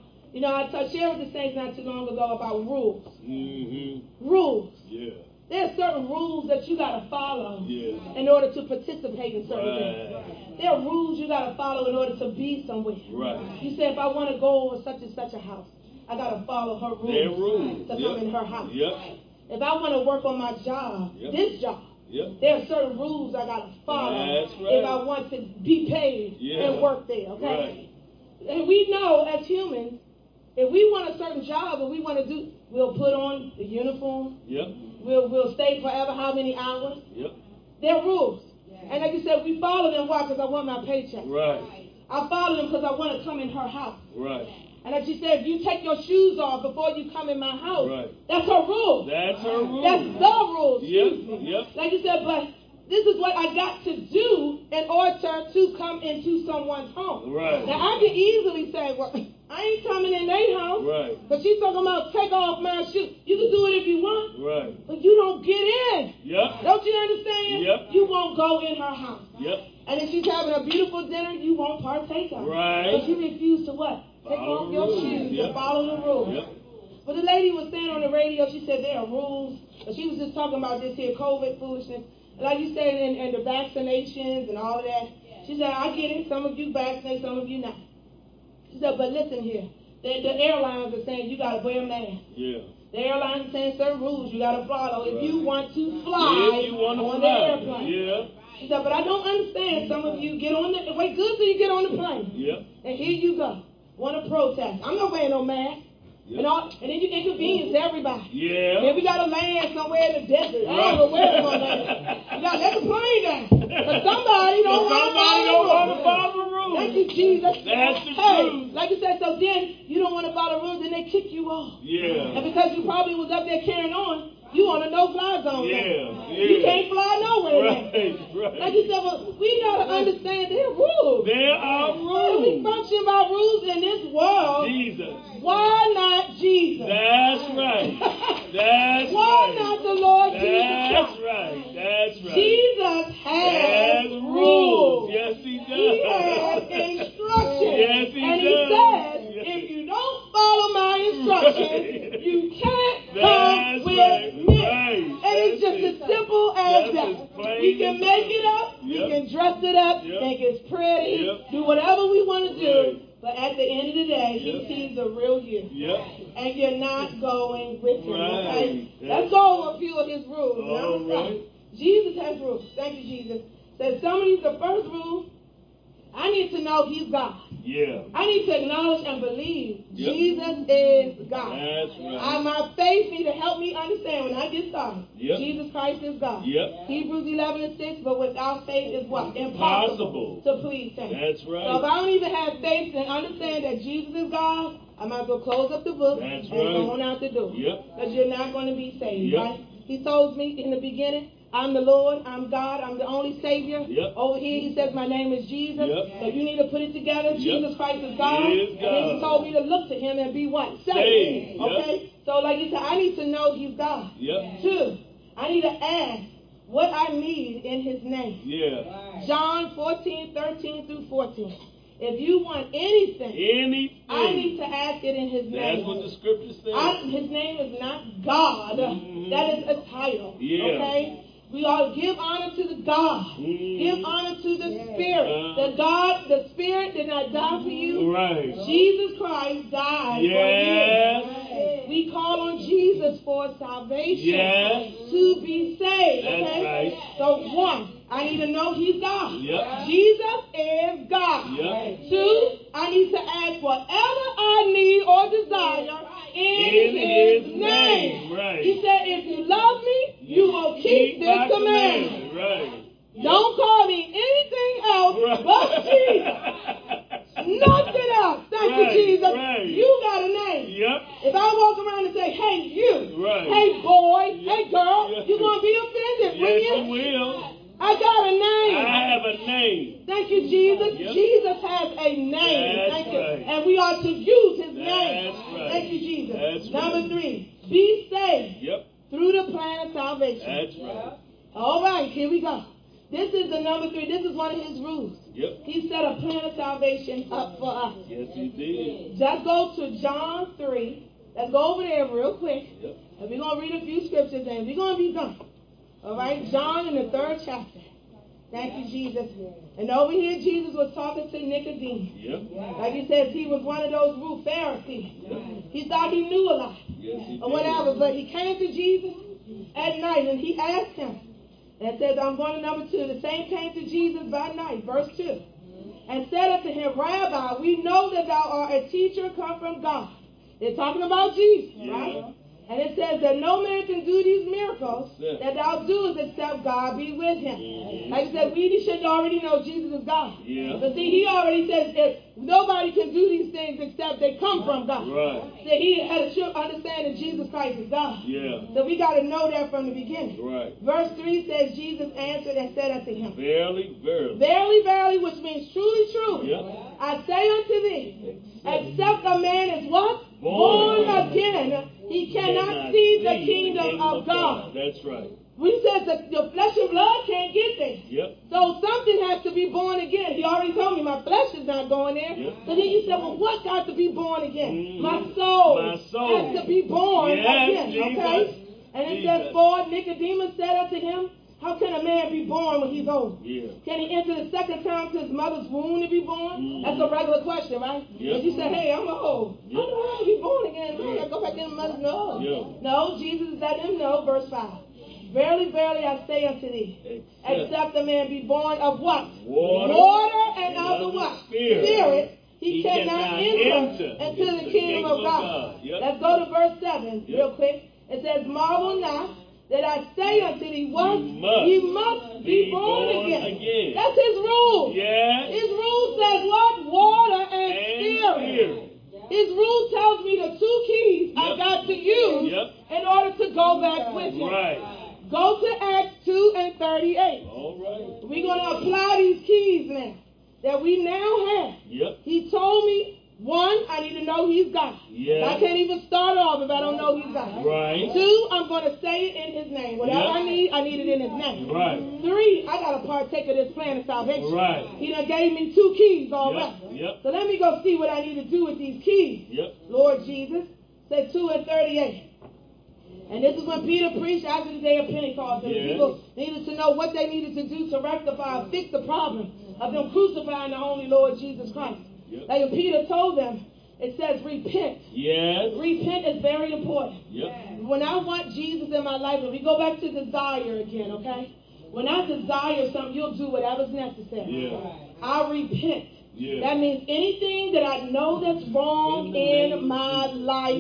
I shared with the saints not too long ago about rules. Mm-hmm. Rules. Yeah. There are certain rules that you got to follow Yeah. in order to participate in certain things. Right. There are rules you got to follow in order to be somewhere. Right. You say, if I want to go over such and such a house, I got to follow her rules, Their rules. to come in her house. Yep. If I want to work on my job, Yep. this job, Yep. there are certain rules I got to follow That's right. if I want to be paid Yeah. and work there, okay? And we know as humans, if we want a certain job or we want to do, we'll put on the uniform. Yep. We'll stay forever how many hours. Yep. There are rules. And like you said, we follow them. Why? Because I want my paycheck. Right. I follow them because I want to come in her house. Right. And like you said, if you take your shoes off before you come in my house, Right. that's her rule. That's her rule. That's the rule. Yep. Excuse me. Yep. Like you said, but this is what I got to do in order to come into someone's home. Right. Now, I can easily say, well, I ain't coming in their house. Right. But she's talking about take off my shoes. You can do it if you want. Right. But you don't get in. Yep. Don't you understand? Yep. You won't go in her house. Yep. And if she's having a beautiful dinner, you won't partake of it. Right. But you refuse to what? Take Follow off the your rules. shoes Yep. and follow the rules. Yep. But the lady was saying on the radio, she said there are rules. And she was just talking about this here COVID foolishness. Like you said, and the vaccinations and all of that. She said, I get it. Some of you vaccinate, some of you not. She said, but listen here. The airlines are saying you got to wear a mask. Yeah. The airlines are saying certain rules you got to follow if Right. you want to fly If you want to on fly. the airplane. Yeah. She said, but I don't understand. Some of you get on the, wait good till you get on the plane. Yep. And here you go. Want to protest. I'm not wearing no mask. Yep. And then you inconvenience everybody. Yeah. Then we got to land somewhere in the desert. I don't know where we're going to land. We got to let the plane down. But somebody don't want to follow the rules. Thank you, Jesus. That's the hey, truth. like you said, so then you don't want to follow the rules, then they kick you off. Yeah. And because you probably was up there carrying on, you on a no-fly zone. Yeah, now. yeah. You can't fly nowhere. Right, now. right. Like you said, well, we got to understand their rules. There are We rules. function by rules in this world. Jesus. Why not Jesus? That's right. That's Why right. not the Lord Jesus That's Christ? right. That's right. Jesus has rules. Yes, he does. He has instructions. Yes, he and does. he says, Yes. if you don't follow my instructions, Right. you can't come That's with right. me. Right. And it's just as simple as That's that. as plain We can as make that. it up. We Yep. can dress it up. Yep. Think it's pretty. Yep. Do whatever we want to do. Right. But at the end of the day, Yep. he sees the real you. Yep. And you're not going with him. Right. Okay? Yes. Let's go over a few of his rules. Now, All right. Jesus has rules. Thank you, Jesus. Says some of these, the first rule, I need to know he's God. Yeah. I need to acknowledge and believe Yep. Jesus is God. That's right. My faith need to help me understand when I get started. Yep. Jesus Christ is God. Yep. Hebrews 11:6, but without faith is what? Impossible to please him. That's So if right. I don't even have faith and understand that Jesus is God, I might as well close up the book That's and right. go on out the door. Yep. Because you're not going to be saved, Yep. right? He told me in the beginning, I'm the Lord, I'm God, I'm the only Savior. Yep. Over here he says my name is Jesus. Yep. So you need to put it together. Yep. Jesus Christ is God. He is And then he God. told me to look to him and be what? Saved. Yep. Okay? So like you said, I need to know he's God. Yep. 2, I need to ask what I need in his name. Yeah. John 14:13 through 14. If you want anything, I need Anything. to ask it in his name. That's what the scripture says. His name is not God. Mhm. That is a title. Yeah. Okay? We ought to give honor to the God. Mhm. Give honor to the Spirit. The God, the Spirit did not die for you. Right. Jesus Christ died Yes. for you. We call on Jesus for salvation. Yes. To be saved. That's Okay? right. So 1, I need to know he's God. Yep. Jesus is God. Yep. 2, I need to ask whatever I need or desire in his name. Right. He said, if you love me, you will keep this my commandment. Right. Don't call me anything else Right. but Jesus. Nothing else. Thank Right, you, Jesus. right. You got a name. Yep. If I walk around and say, hey, you, Right. hey, boy, Yes. hey, girl, Yes. you're going to be offended, Yes, you wouldn't you? will. I got a name. I have a name. Thank you, Jesus. Yep. Jesus has a name. That's Thank you. right. And we are to use his name. That's right. Thank you, Jesus. That's Number right. 3, be saved Yep. through the plan of salvation. That's right. All right, here we go. This is the number 3. This is one of his rules. Yep. He set a plan of salvation up for us. Yes, he did. Just go to John 3. Let's go over there real quick. Yep. And we're going to read a few scriptures and we're going to be done. All right, John in the 3rd chapter. Thank you, Jesus. And over here, Jesus was talking to Nicodemus. Yep. Like he says, he was one of those rude Pharisees. Yep. He thought he knew a lot Yes, he did. or whatever, but he came to Jesus at night and he asked him. And says, I'm going to number 2. The same came to Jesus by night, verse 2. And said unto him, Rabbi, we know that thou art a teacher come from God. They're talking about Jesus, Yeah. right? And it says that no man can do these miracles Yeah. that thou doest except God be with him. Mhm. Like I said, we should already know Jesus is God. Yeah. But see, he already says that nobody can do these things except they come from God. Right. So he had a true understanding that Jesus Christ is God. Yeah. So we got to know that from the beginning. Right. Verse 3 says, Jesus answered and said unto him, Verily, verily. Verily, verily, which means truly, truly, Yep. I say unto thee, except a man is what? Born again, he cannot see the kingdom of God. That's right. We said that the flesh and blood can't get there. Yep. So something has to be born again. He already told me my flesh is not going there. Yep. So then he said, well, what got to be born again? Mhm. My soul My soul. has to be born Yes, again. Jesus. Okay? And it Jesus. says, for Nicodemus said unto him, how can a man be born when he's old? Yeah. Can he enter the second time to his mother's womb to be born? Mhm. That's a regular question, right? Yep. If you say, hey, I'm old. Yep. I don't want to be born again. No, Yeah. I go back in the mother's no. Yeah. No, Jesus let him know, verse 5. Verily, verily, I say unto thee, except a man be born of what? Water and of the what? Spirit. He cannot enter into the kingdom of God. Yep. Let's go to verse 7 Yep. real quick. It says, marvel not that I say unto thee, what? You Ye must be born again. That's his rule. Yes. His rule says what? Water and spirit. His rule tells me the 2 keys I Yep. got to use Yep. in order to go back with him. Right. Go to Acts 2 and 38. All right. We're going to apply these keys now that we now have. Yep. He told me, 1, I need to know he's God. Yeah. I can't even start off if I don't know he's God. Right. 2, I'm going to say it in his name. Whatever Yep. I need it in his name. Right. 3, I got to partake of this plan of salvation. Right. He done gave me 2 keys already. Yep. Yep. So let me go see what I need to do with these keys. Yep. Lord Jesus, said 2 and 38. And this is when Peter preached after the day of Pentecost. And Yes. people needed to know what they needed to do to rectify and fix the problem of them crucifying the only Lord Jesus Christ. Yep. Like when Peter told them, it says repent. Yes. Repent is very important. Yep. When I want Jesus in my life, and we go back to desire again, okay? When I desire something, you'll do whatever's necessary. Yeah. I repent. Yeah. That means anything that I know that's wrong in my life,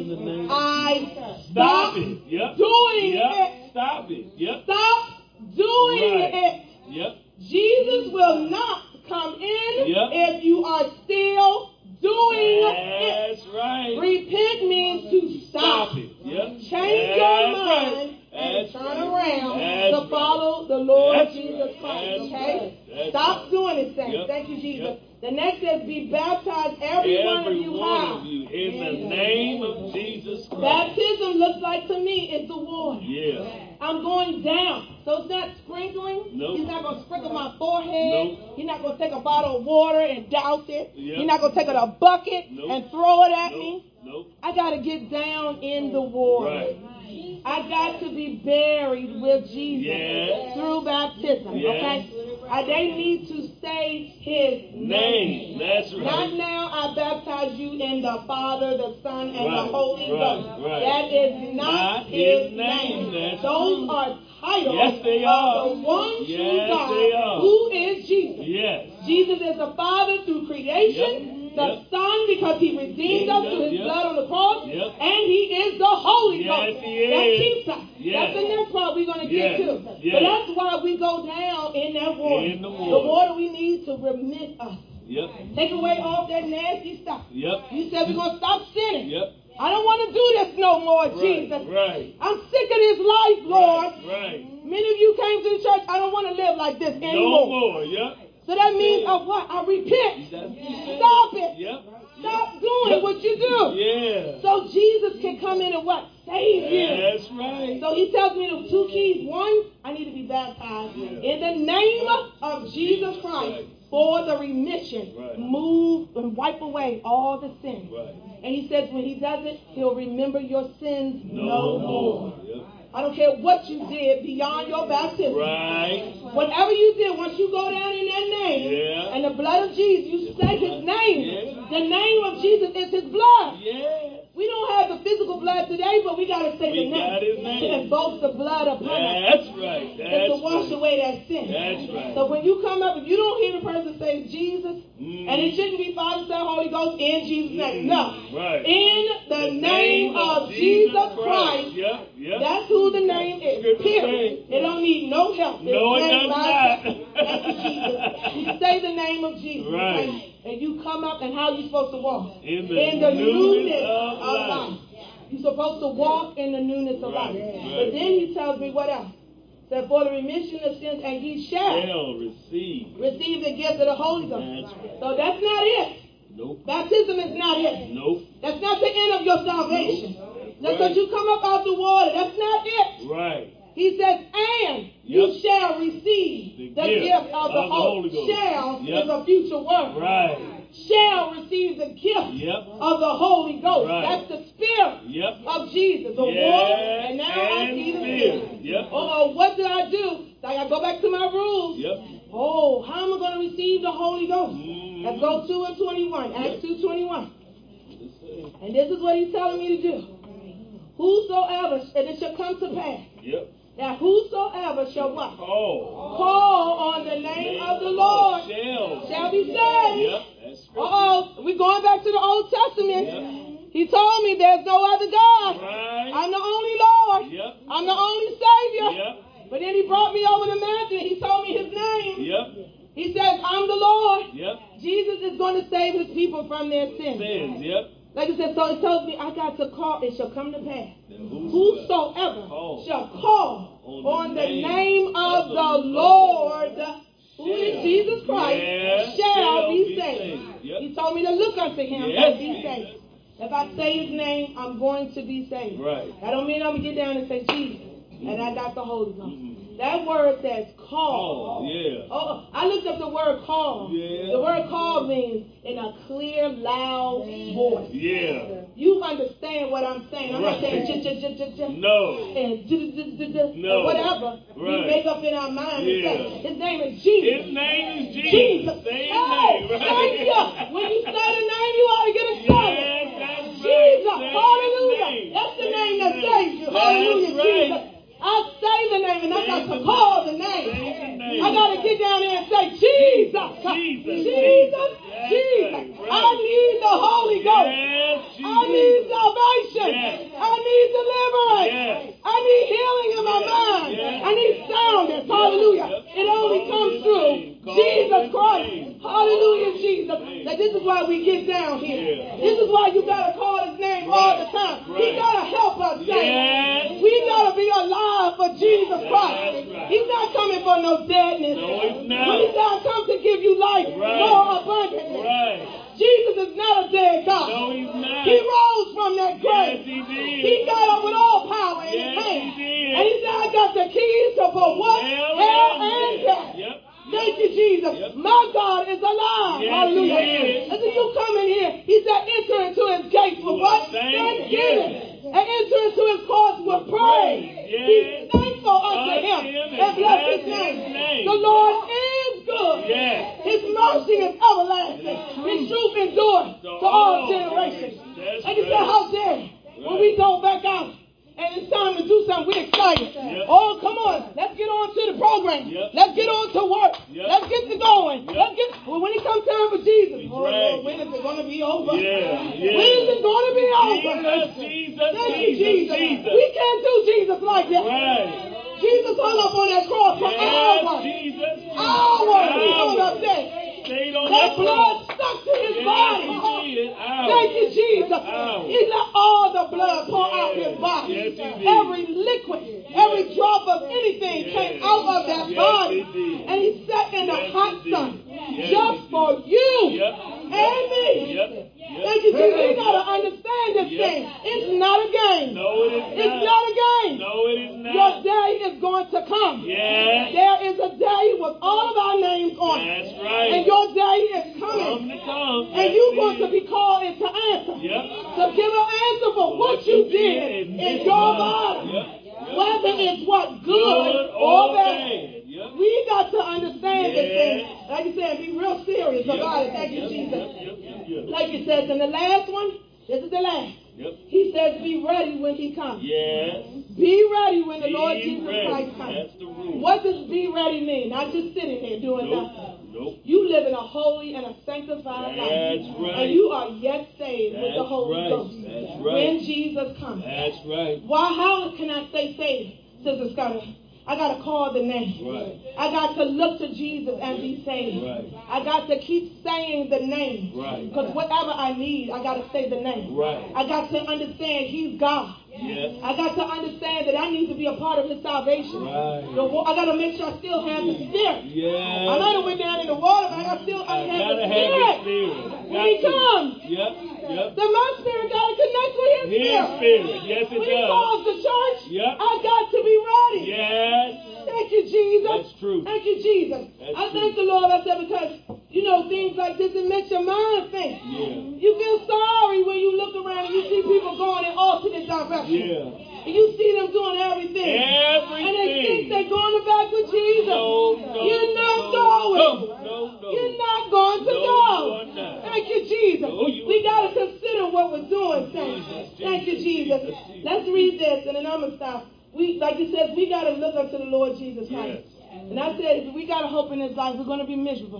I stop it. Yep. doing Yep. it. Stop it. Yep. Stop doing Right. it. Yep. Jesus will not come in Yep. if you are still doing it. That's right. Repent means to stop. it. Yep. Change your mind and turn around to follow the Lord Jesus Christ. Okay? Stop doing this thing. Yep. Thank you, Jesus. Yep. The next says, be baptized, every one of you. How? In the name of Jesus Christ. Baptism looks like to me is the water. Yeah. I'm going down. So it's not sprinkling. Nope. He's not going to sprinkle my forehead. Nope. He's not going to take a bottle of water and douse it. Yep. He's not going to take a bucket Nope. and throw it at Nope. me. Nope. I got to get down in the water. Right. I got to be buried with Jesus Yes. through baptism. Yes. Okay? They need to say his name. That's Not right. now I baptize you in the Father, the Son, and Right, the Holy right, Ghost. right. That is not his name. That's Those true. are titles Yes, they of are. the one true Yes, God they are. who is Jesus. Yes. Jesus is the Father through creation. The Yep. Son because he redeemed us through his Yep. blood on the cross. Yep. And he is the Holy Yes, Ghost. he That is. keeps us. Yes. That's the next part we're going to Yes. get to. Yes. But that's why we go down in that water. In the water. The water we need to remit us. Yep. Take away all that nasty stuff. Yep. You said we're going to stop sinning. Yep. I don't want to do this no more, Jesus. Right. I'm sick of this life, Lord. Right. Many of you came to the church. I don't want to live like this No anymore. more. Yep. So that means of what? I repent. Stop it. Yep. Stop doing what you do. Yeah. So Jesus can come in and what? Save you. That's right. So he tells me the two keys. One, I need to be baptized in the name of Jesus Christ for the remission. Right. Move and wipe away all the sins. Right. And he says when he does it, he'll remember your sins no more. Yep. I don't care what you did beyond your baptism. Right. Whatever you did, once you go down in that name Yeah. and the blood of Jesus, you say his name. Yeah. The name of Jesus is his blood. Yeah. We don't have the physical blood today, but we got to say We the got his name. name. To invoke the blood upon us. That's right. And to wash away that sin. That's right. So when you come up, if you don't hear the person say Jesus, Mm. and it shouldn't be Father, Son, Holy Ghost in Jesus' name. No. Right. In the name of Jesus Christ. Yep. Yep. That's who the name is. Scripture Period. say. It don't need no help. No, it It's named does by not. itself. Thank you, Jesus. You say the name of Jesus. Right. Okay? And you come up, and how you supposed to walk? In the newness of of life. You're supposed to walk in the newness of Right, life. right. But then he tells me what else? That for the remission of sins, and ye shall Shall receive. receive the gift of the Holy Ghost. That's right. So that's not it. Nope. Baptism is not it. Nope. That's not the end of your salvation. Nope. Just Right. because you come up out the water, that's not it. Right. He says, and you Yep. shall receive The the gift of the Holy Ghost. Ghost. Shall Yep. is a future word. Right. Shall receive the gift Yep. of the Holy Ghost. Right. That's the Spirit Yep. of Jesus. The Yes, water, and now I and see the Spirit. Spirit. Yep. Oh, what did I do? I got to go back to my rules. Yep. Oh, how am I going to receive the Holy Ghost? Mhm. Let's go 2:21. Acts 2:21. That's it. And this is what he's telling me to do. Whosoever, and it shall come to pass, Yep. that whosoever shall what? Oh. Call on the name of the Lord shall be saved. Yep. That's scripture. Uh-oh, we're going back to the Old Testament. Yep. He told me there's no other God. Right. I'm the only Lord. Yep. I'm the only Savior. Yep. But then he brought me over the mountain. He told me his name. Yep. He says, I'm the Lord. Yep. Jesus is going to save his people from their sins. Sins. Yep. Like I said, so it tells me I got to call. It shall come to pass. Then Whosoever shall call on the name of the Lord Lord, who is Jesus Christ, shall be saved. Yep. He told me to look unto him Yes. and be saved. If I say his name, I'm going to be saved. Right. I don't mean I'm going to get down and say Jesus, and I got the Holy Ghost. Mhm. That word says call. Oh, yeah. Oh, I looked up the word call. Yeah. The word call means in a clear, loud voice. Yeah. You understand what I'm saying. I'm not saying Right. and No. No. whatever we Right. make up in our mind and Yeah. say. His name is Jesus. His name is Jesus. Jesus. Same Hey, name, right? thank you. When you say the name, you ought to get excited. Yes, that's right. Jesus. Same Hallelujah. name. That's the Same name that name. saves you. That's Hallelujah, right. Jesus. I say the name, and I got to call the name. I got to get down there and say, Jesus, Jesus. I need the Holy Ghost. I need salvation. I need deliverance. I need healing in my mind. I need soundness. Hallelujah. It only comes through Jesus Christ. Hallelujah, Jesus. Now, this is why we get down here. This is why you got to call his name all the time. He got to help us, saints. We got to be alive for Jesus Christ. He's not coming for no deadness. But he's not come to give you life more abundantly. Jesus is not a dead God. No, he's not. He rose from that grave. Yes, he did. He got up with all power in his hand. And he said, I got the keys to both what? Hell and death. Yep. Thank you, Jesus. Yep. My God is alive. Yes, hallelujah. He is. And so you come in here, he said, enter into his gates with what? Thanksgiving. And enter into his courts with praise. Yes. Be thankful unto him and bless his name. The Lord is good. Yes. His mercy is everlasting. His truth endures to all generations. And he said, how dare when we go back out and it's time to do something, we're excited. Oh, come on. Let's get on to the program. Let's get on to work. Let's get to going. Well, when it comes time for Jesus, Lord, when is it going to be over? When is it going to be over? Thank you, Jesus. We can't do Jesus like that. Jesus hung up on that cross for hours. Hours. He hung up there. That blood stuck to his body. Thank you, Jesus. He let all the blood pour out his body. Every liquid, every drop of anything came out of that body. And he sat in the hot sun just for you and me. Thank you, Jesus. You got to understand this thing. It's not a game. No, it is not. It's not a game. No, it is not. Your day is going to come. There is a day with all of our names on it. That's right. And your day is coming. And you're going to be called into answer. To give an answer for what you did in your body. Whether it's what good or bad. We got to understand this thing. Like you said, be real serious about it. Thank you, Jesus. Like it says in the last one, this is the last. He says, be ready when he comes. Be ready when the Lord Jesus Christ comes. That's the rule. What does be ready mean? Not just sitting here doing nothing. You live in a holy and a sanctified life. That's right. And you are yet saved with the Holy Ghost. That's right. When Jesus comes. That's right. Why? How can I stay saved, Sister Scott? I got to call the name. I got to look to Jesus and be saved. I got to keep saying the name. Because whatever I need, I got to say the name. I got to understand he's God. I got to understand that I need to be a part of his salvation. I got to make sure I still have the Spirit. I might have went down in the water, but I have the Spirit. When he comes, then my spirit got to connect with his spirit. Yes, it when does. he calls the church, I got to be ready. Thank you, Jesus. That's true. Thank you, Jesus. I thank the Lord, I said, because, things like this, it makes your mind think. You feel sorry when you look around and you see people going in alternate directions. And you see them doing everything. And they think they're going back with Jesus. You're not going. You're not going to go. Thank you, Jesus. We got to consider what we're doing, saints. Thank you, Jesus. Let's read this, and then I'm going to stop. Like it says, we got to look up to the Lord Jesus Christ. And I said, if we got to hope in this life, we're going to be miserable.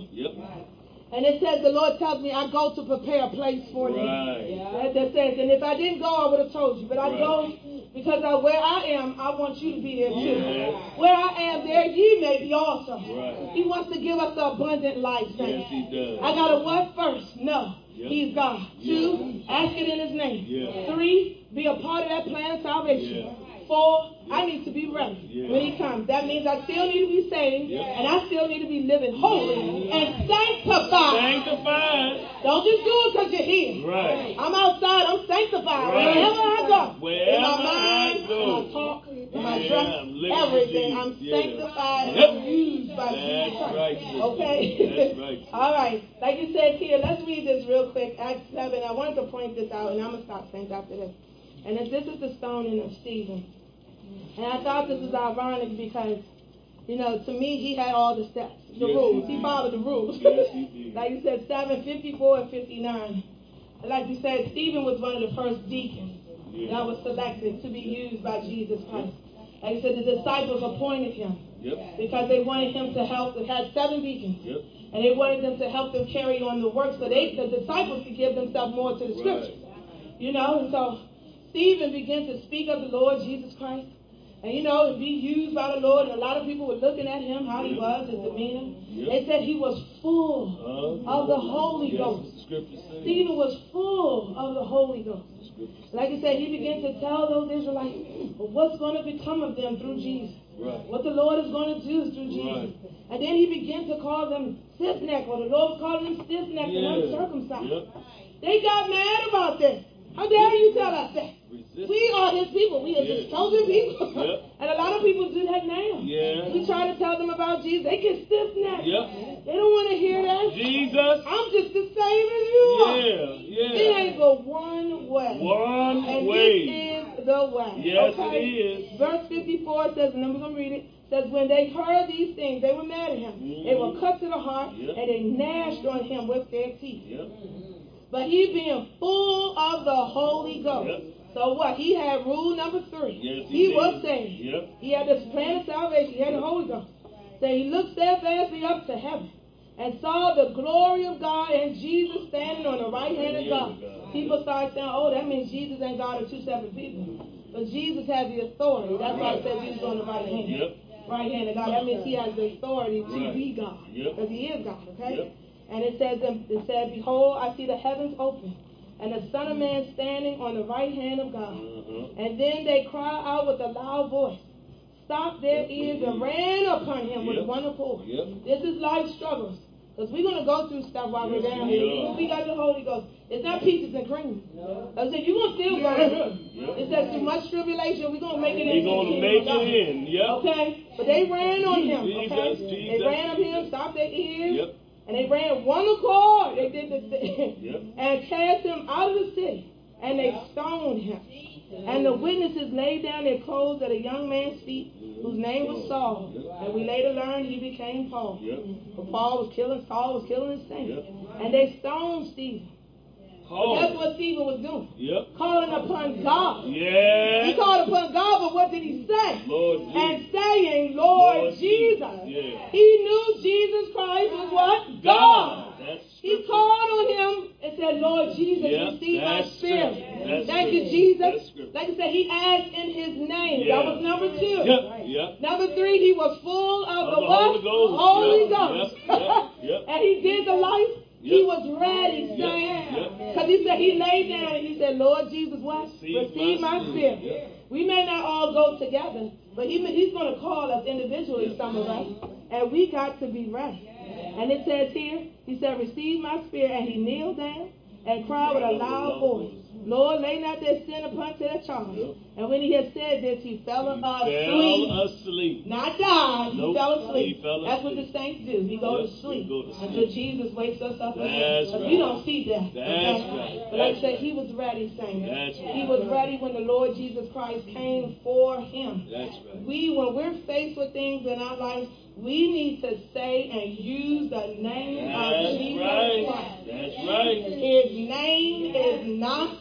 And it says, the Lord tells me, I go to prepare a place for you. That says, and if I didn't go, I would have told you. But I go because where I am, I want you to be there too. Where I am, there ye may be also. He wants to give us the abundant life, saints. He does. I got to what first? No. He's God. 2, ask it in his name. 3, be a part of that plan of salvation. 4, I need to be ready when he comes. That means I still need to be saved, and I still need to be living holy and sanctified. Don't just do it because you're here. I'm outside, I'm sanctified. Wherever I go, in my mind, in my talk, in my dress, everything, I'm sanctified and I'm used by Jesus Christ. Okay? All right. Like it says here, let's read this real quick. Acts 7. I wanted to point this out, and I'm going to stop saying after this. And this is the stoning of Stephen. And I thought this was ironic because, to me, he had all the steps, the rules. He followed the rules. Like you said, 7, 54, and 59. And like you said, Stephen was one of the first deacons that was selected to be used by Jesus Christ. Like I said, the disciples appointed him because they wanted him to help. They had 7 deacons. And they wanted them to help them carry on the work so the disciples could give themselves more to the scriptures. You know, and so Stephen began to speak of the Lord Jesus Christ. And, you know, be used by the Lord. And a lot of people were looking at him, how he was, his demeanor. They said he was full of the Holy Ghost. Stephen was full of the Holy Ghost. Like I said, he began to tell those Israelites what's going to become of them through Jesus. What the Lord is going to do through Jesus. And then he began to call them stiff-necked, or the Lord called them stiff-necked and uncircumcised. They got mad about this. How dare you tell us that? We are his people. We are his chosen people. And a lot of people do that now. We try to tell them about Jesus. They get stiff-necked. They don't want to hear that. Jesus. I'm just the same as you are. It ain't but one way. One way. This is the way. Yes, it is. Verse 54 says, and I'm going to read it. Says, when they heard these things, they were mad at him. They were cut to the heart, and they gnashed on him with their teeth. But he being full of the Holy Ghost. So what? He had rule number 3. He was saved. He had this plan of salvation. He had the Holy Ghost. So he looked steadfastly up to heaven and saw the glory of God and Jesus standing on the right hand of God. People started saying, oh, that means Jesus and God are 2 separate people. But Jesus has the authority. That's why I said Jesus on the right hand. Right hand of God. That means he has the authority to be God. Because he is God, okay? And it said, behold, I see the heavens open, and the Son of Man standing on the right hand of God. And then they cried out with a loud voice, stopped their ears, and ran upon him with one accord. This is life struggles. Because we're going to go through stuff while we're down here. Even if we got the Holy Ghost, it's not peaches and cream. I said, you're going to still go through. It says, through much tribulation, we're going to make it in. We're going to make it in. Okay? But they ran on him. Okay? They ran on him, stopped their ears. And they ran one accord. They did this thing. And cast him out of the city. And they stoned him. And the witnesses laid down their clothes at a young man's feet, whose name was Saul. And we later learned he became Paul. But Saul was killing his saints. And they stoned Stephen. That's what Stephen was doing. Calling upon God. He called upon God, but what did he say? Lord Jesus. And saying, Lord Jesus. He knew Jesus Christ was what? God. He called on him and said, Lord Jesus, receive my spirit. Thank you, Jesus. Like I said, he asked in his name. That was number 2. Number 3, he was full of the what? Holy Ghost. And he did the life. He was ready, saying, because he said he laid down and he said, Lord Jesus, what? Receive my spirit. We may not all go together, but he's going to call us individually, some of us, and we got to be ready. And it says here, he said, receive my spirit, and he kneeled down and cried with a loud voice, Lord, lay not their sin upon their charge. And when he had said this, he fell asleep. Not died. He fell asleep. That's what the saints do. We go to sleep until Jesus wakes us up again. But we don't see that. But like I said, he was ready, saints. He was ready when the Lord Jesus Christ came for him. When we're faced with things in our life, we need to say and use the name of Jesus Christ. His name is not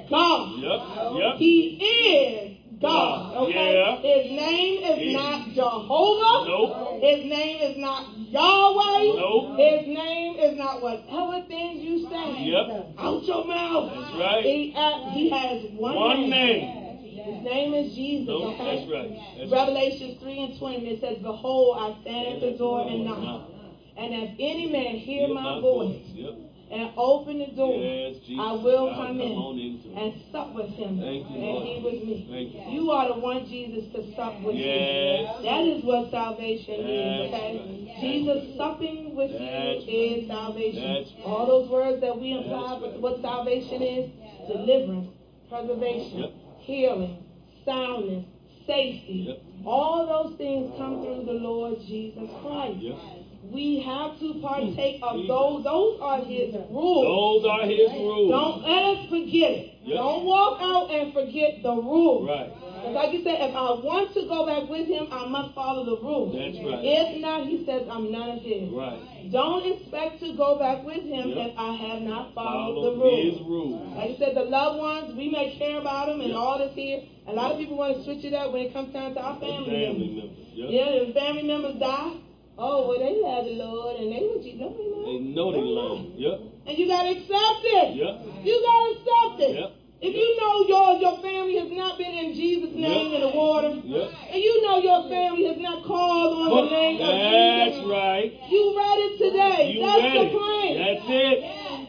God. He is God. Okay? His name is not Jehovah. His name is not Yahweh. His name is not whatever things you say out your mouth. He has one name. His name is Jesus. Okay? Revelation 3:20, it says, behold, I stand at the door and knock. And if any man hear my voice and open the door, I will come in and sup with him, and he with me. You are the one, Jesus, to sup with you. That is what salvation is, okay? Jesus supping with you is salvation. All those words that we imply with what salvation is: deliverance, preservation, healing, soundness, safety. All those things come through the Lord Jesus Christ. we have to partake of those. Those are his rules. Those are his rules. Don't let us forget it. Yep. Don't walk out and forget the rules. Right. Because like you said, if I want to go back with him, I must follow the rules. That's right. If not, he says, I'm none of his. Right. Don't expect to go back with him Yep. if I have not followed Follow the rules. his rules. Like you said, the loved ones, we may care about them and Yep. all this here. A lot of people want to switch it up when it comes down to our family members. Yep. Yeah, if family members die, oh, well, they love the Lord and they would Jesus. No, They know they lying. Yep. and you got to accept it. Yep. You got to accept it. Yep. If you know your family has not been in Jesus' name in the water, Yep. and you know your family has not called on the name of That's Jesus, right. you ready today. You That's ready. the plan. That's it.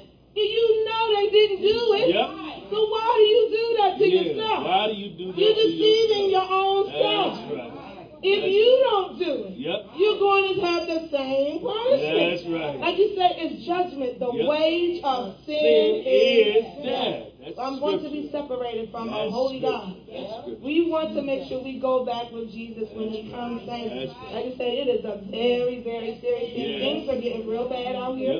You know they didn't do it. Yep. So why do you do that to Yeah. yourself? Why do you do that You're to deceiving yourself? your own self. That's right. If you don't do it, Yep. you're going to have the same punishment. That's right. Like you said, it's judgment. The Yep. wage of sin Sin is is death. death. That's So I'm going to be scripture. separated from a That's holy scripture. God. That's scripture. We want to make sure we go back with Jesus when he comes. Saints. Like you said, it is a very, very serious thing. Yes. Things are getting real bad out here. Yep.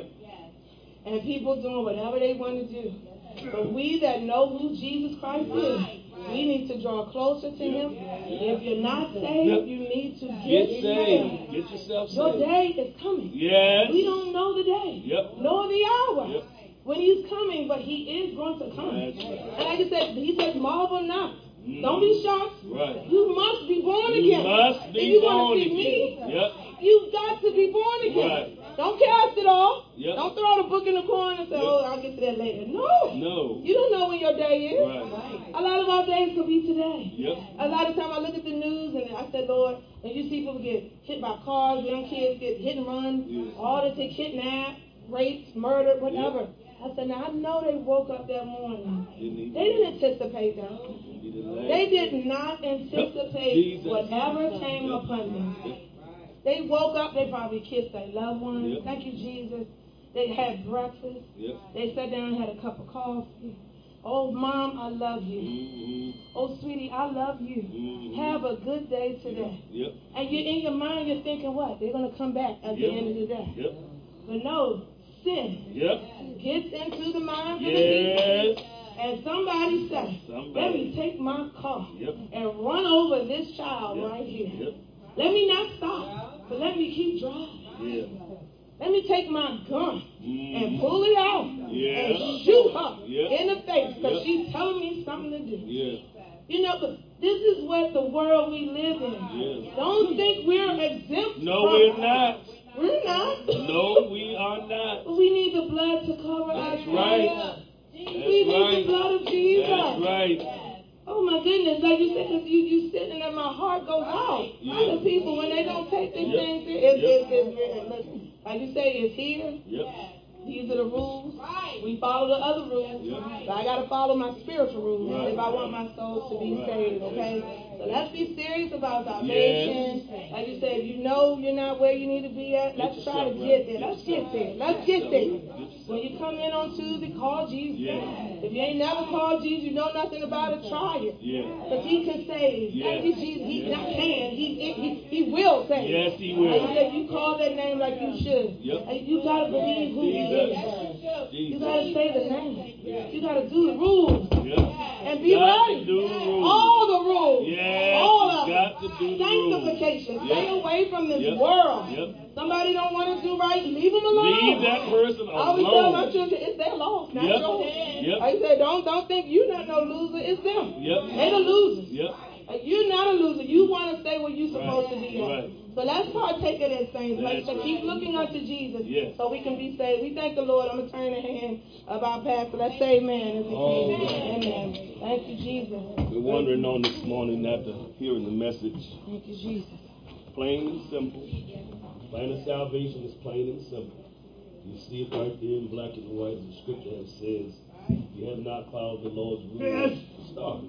And people doing whatever they want to do. But we that know who Jesus Christ is, we need to draw closer to him. If you're not saved, Yep. you need to Get get saved. saved. Get yourself Your saved. day is coming. Yes. We don't know the day, Yep. nor the hour Yep. when he's coming, but he is going to come. That's right. And like I said, he says, marvel not. Mm. Don't be shocked. Right. You must be born You again. must be if you born want to see again. me, Yep. you've got to be born again. Right. Don't cast it off. Yep. Don't throw the book in the corner and say, Yep. oh, I'll get to that later. No. No. You don't know when your day is. Right. A lot of our days could be today. Yep. A lot of time I look at the news and I said, Lord, and you see people get hit by cars, young kids get hit and run, Yes. all this, they kidnapped, raped, murdered, whatever. I said, now I know they woke up that morning. They didn't anticipate that. They did not anticipate Jesus. whatever came upon them. They woke up, they probably kissed their loved ones. Yep. Thank you, Jesus. They had breakfast. Yep. They sat down and had a cup of coffee. Oh, Mom, I love you. Mm-hmm. Oh, sweetie, I love you. Mhm. Have a good day today. Yep. And you in your mind, you're thinking, what? They're going to come back at the Yep. end of the day. Yep. But no, sin Yep. gets into the minds of the people. Yes. And somebody says, Somebody. let me take my car Yep. and run over this child Yep. right here. Yep. Let me not stop, but let me keep driving. Yeah. Let me take my gun Mm. and pull it out Yeah. and shoot her Yep. in the face because Yep. she's telling me something to do. Yeah. You know, but this is what the world we live in. Yeah. Don't think we're exempt No, from we're it. not. We're not. No, we are not. But we need the blood to cover our That's sins. right. We need right. the blood of Jesus. That's right. Oh my goodness, like you said, you sitting and my heart goes out Yeah. to people when they don't take these Yep. things. Yep. Listen, like you say, it's here. Yep. These are the rules. We follow the other rules. Yep. But I got to follow my spiritual rules Right. if I want my soul to be Right. saved, okay? So let's be serious about salvation. Yes. Like you said, if you know you're not where you need to be at, let's try to yourself get right. there. Let's Get get there. yourself Let's right. get there. Get yourself When you come in on Tuesday, call Jesus. Yeah. If you ain't never called Jesus, you know nothing about it, try it. Yeah. Because he can save. Yes. Thank you, Jesus. He Yes. not can. He will save. Yes, he And will. he said, you call that name like you should. Yep. And you got to believe who he Jesus. is. You Jesus. got to say the name. You got to do the rules. Yep. And be Got to ready. do the rules. All the rules. Yes, All of got them. to do the rules. Sanctification. Yep. Stay away from this Yep. world. Yep. Somebody don't want to do right, leave them alone. Leave that person I always tell my alone. children, it's their loss, not Yep. yours. Yep. I say, don't think you're not no loser. It's them. Yep. They the losers. Yep. You're not a loser. You want to stay where you're supposed Right. to be at. Right. So let's partake of this thing. Like, That's so right. keep looking unto Jesus Yes. so we can be saved. We thank the Lord. I'm going to turn the hand of our pastor. Let's say amen. As we close. Amen. Thank you, Jesus. We're wondering on this morning after hearing the message, Thank you, Jesus. plain and simple. Plan of salvation is plain and simple. You see it right there in black and white. The scripture has says, you have not followed the Lord's rules. Start.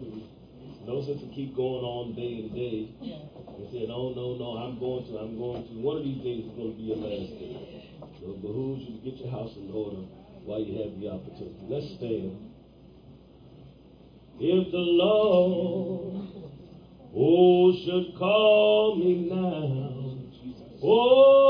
No sense to keep going on day and day. And say, no, I'm going to. One of these days is going to be your last day. So it behooves you to get your house in order while you have the opportunity. Let's stand. If the Lord, should call me now, oh,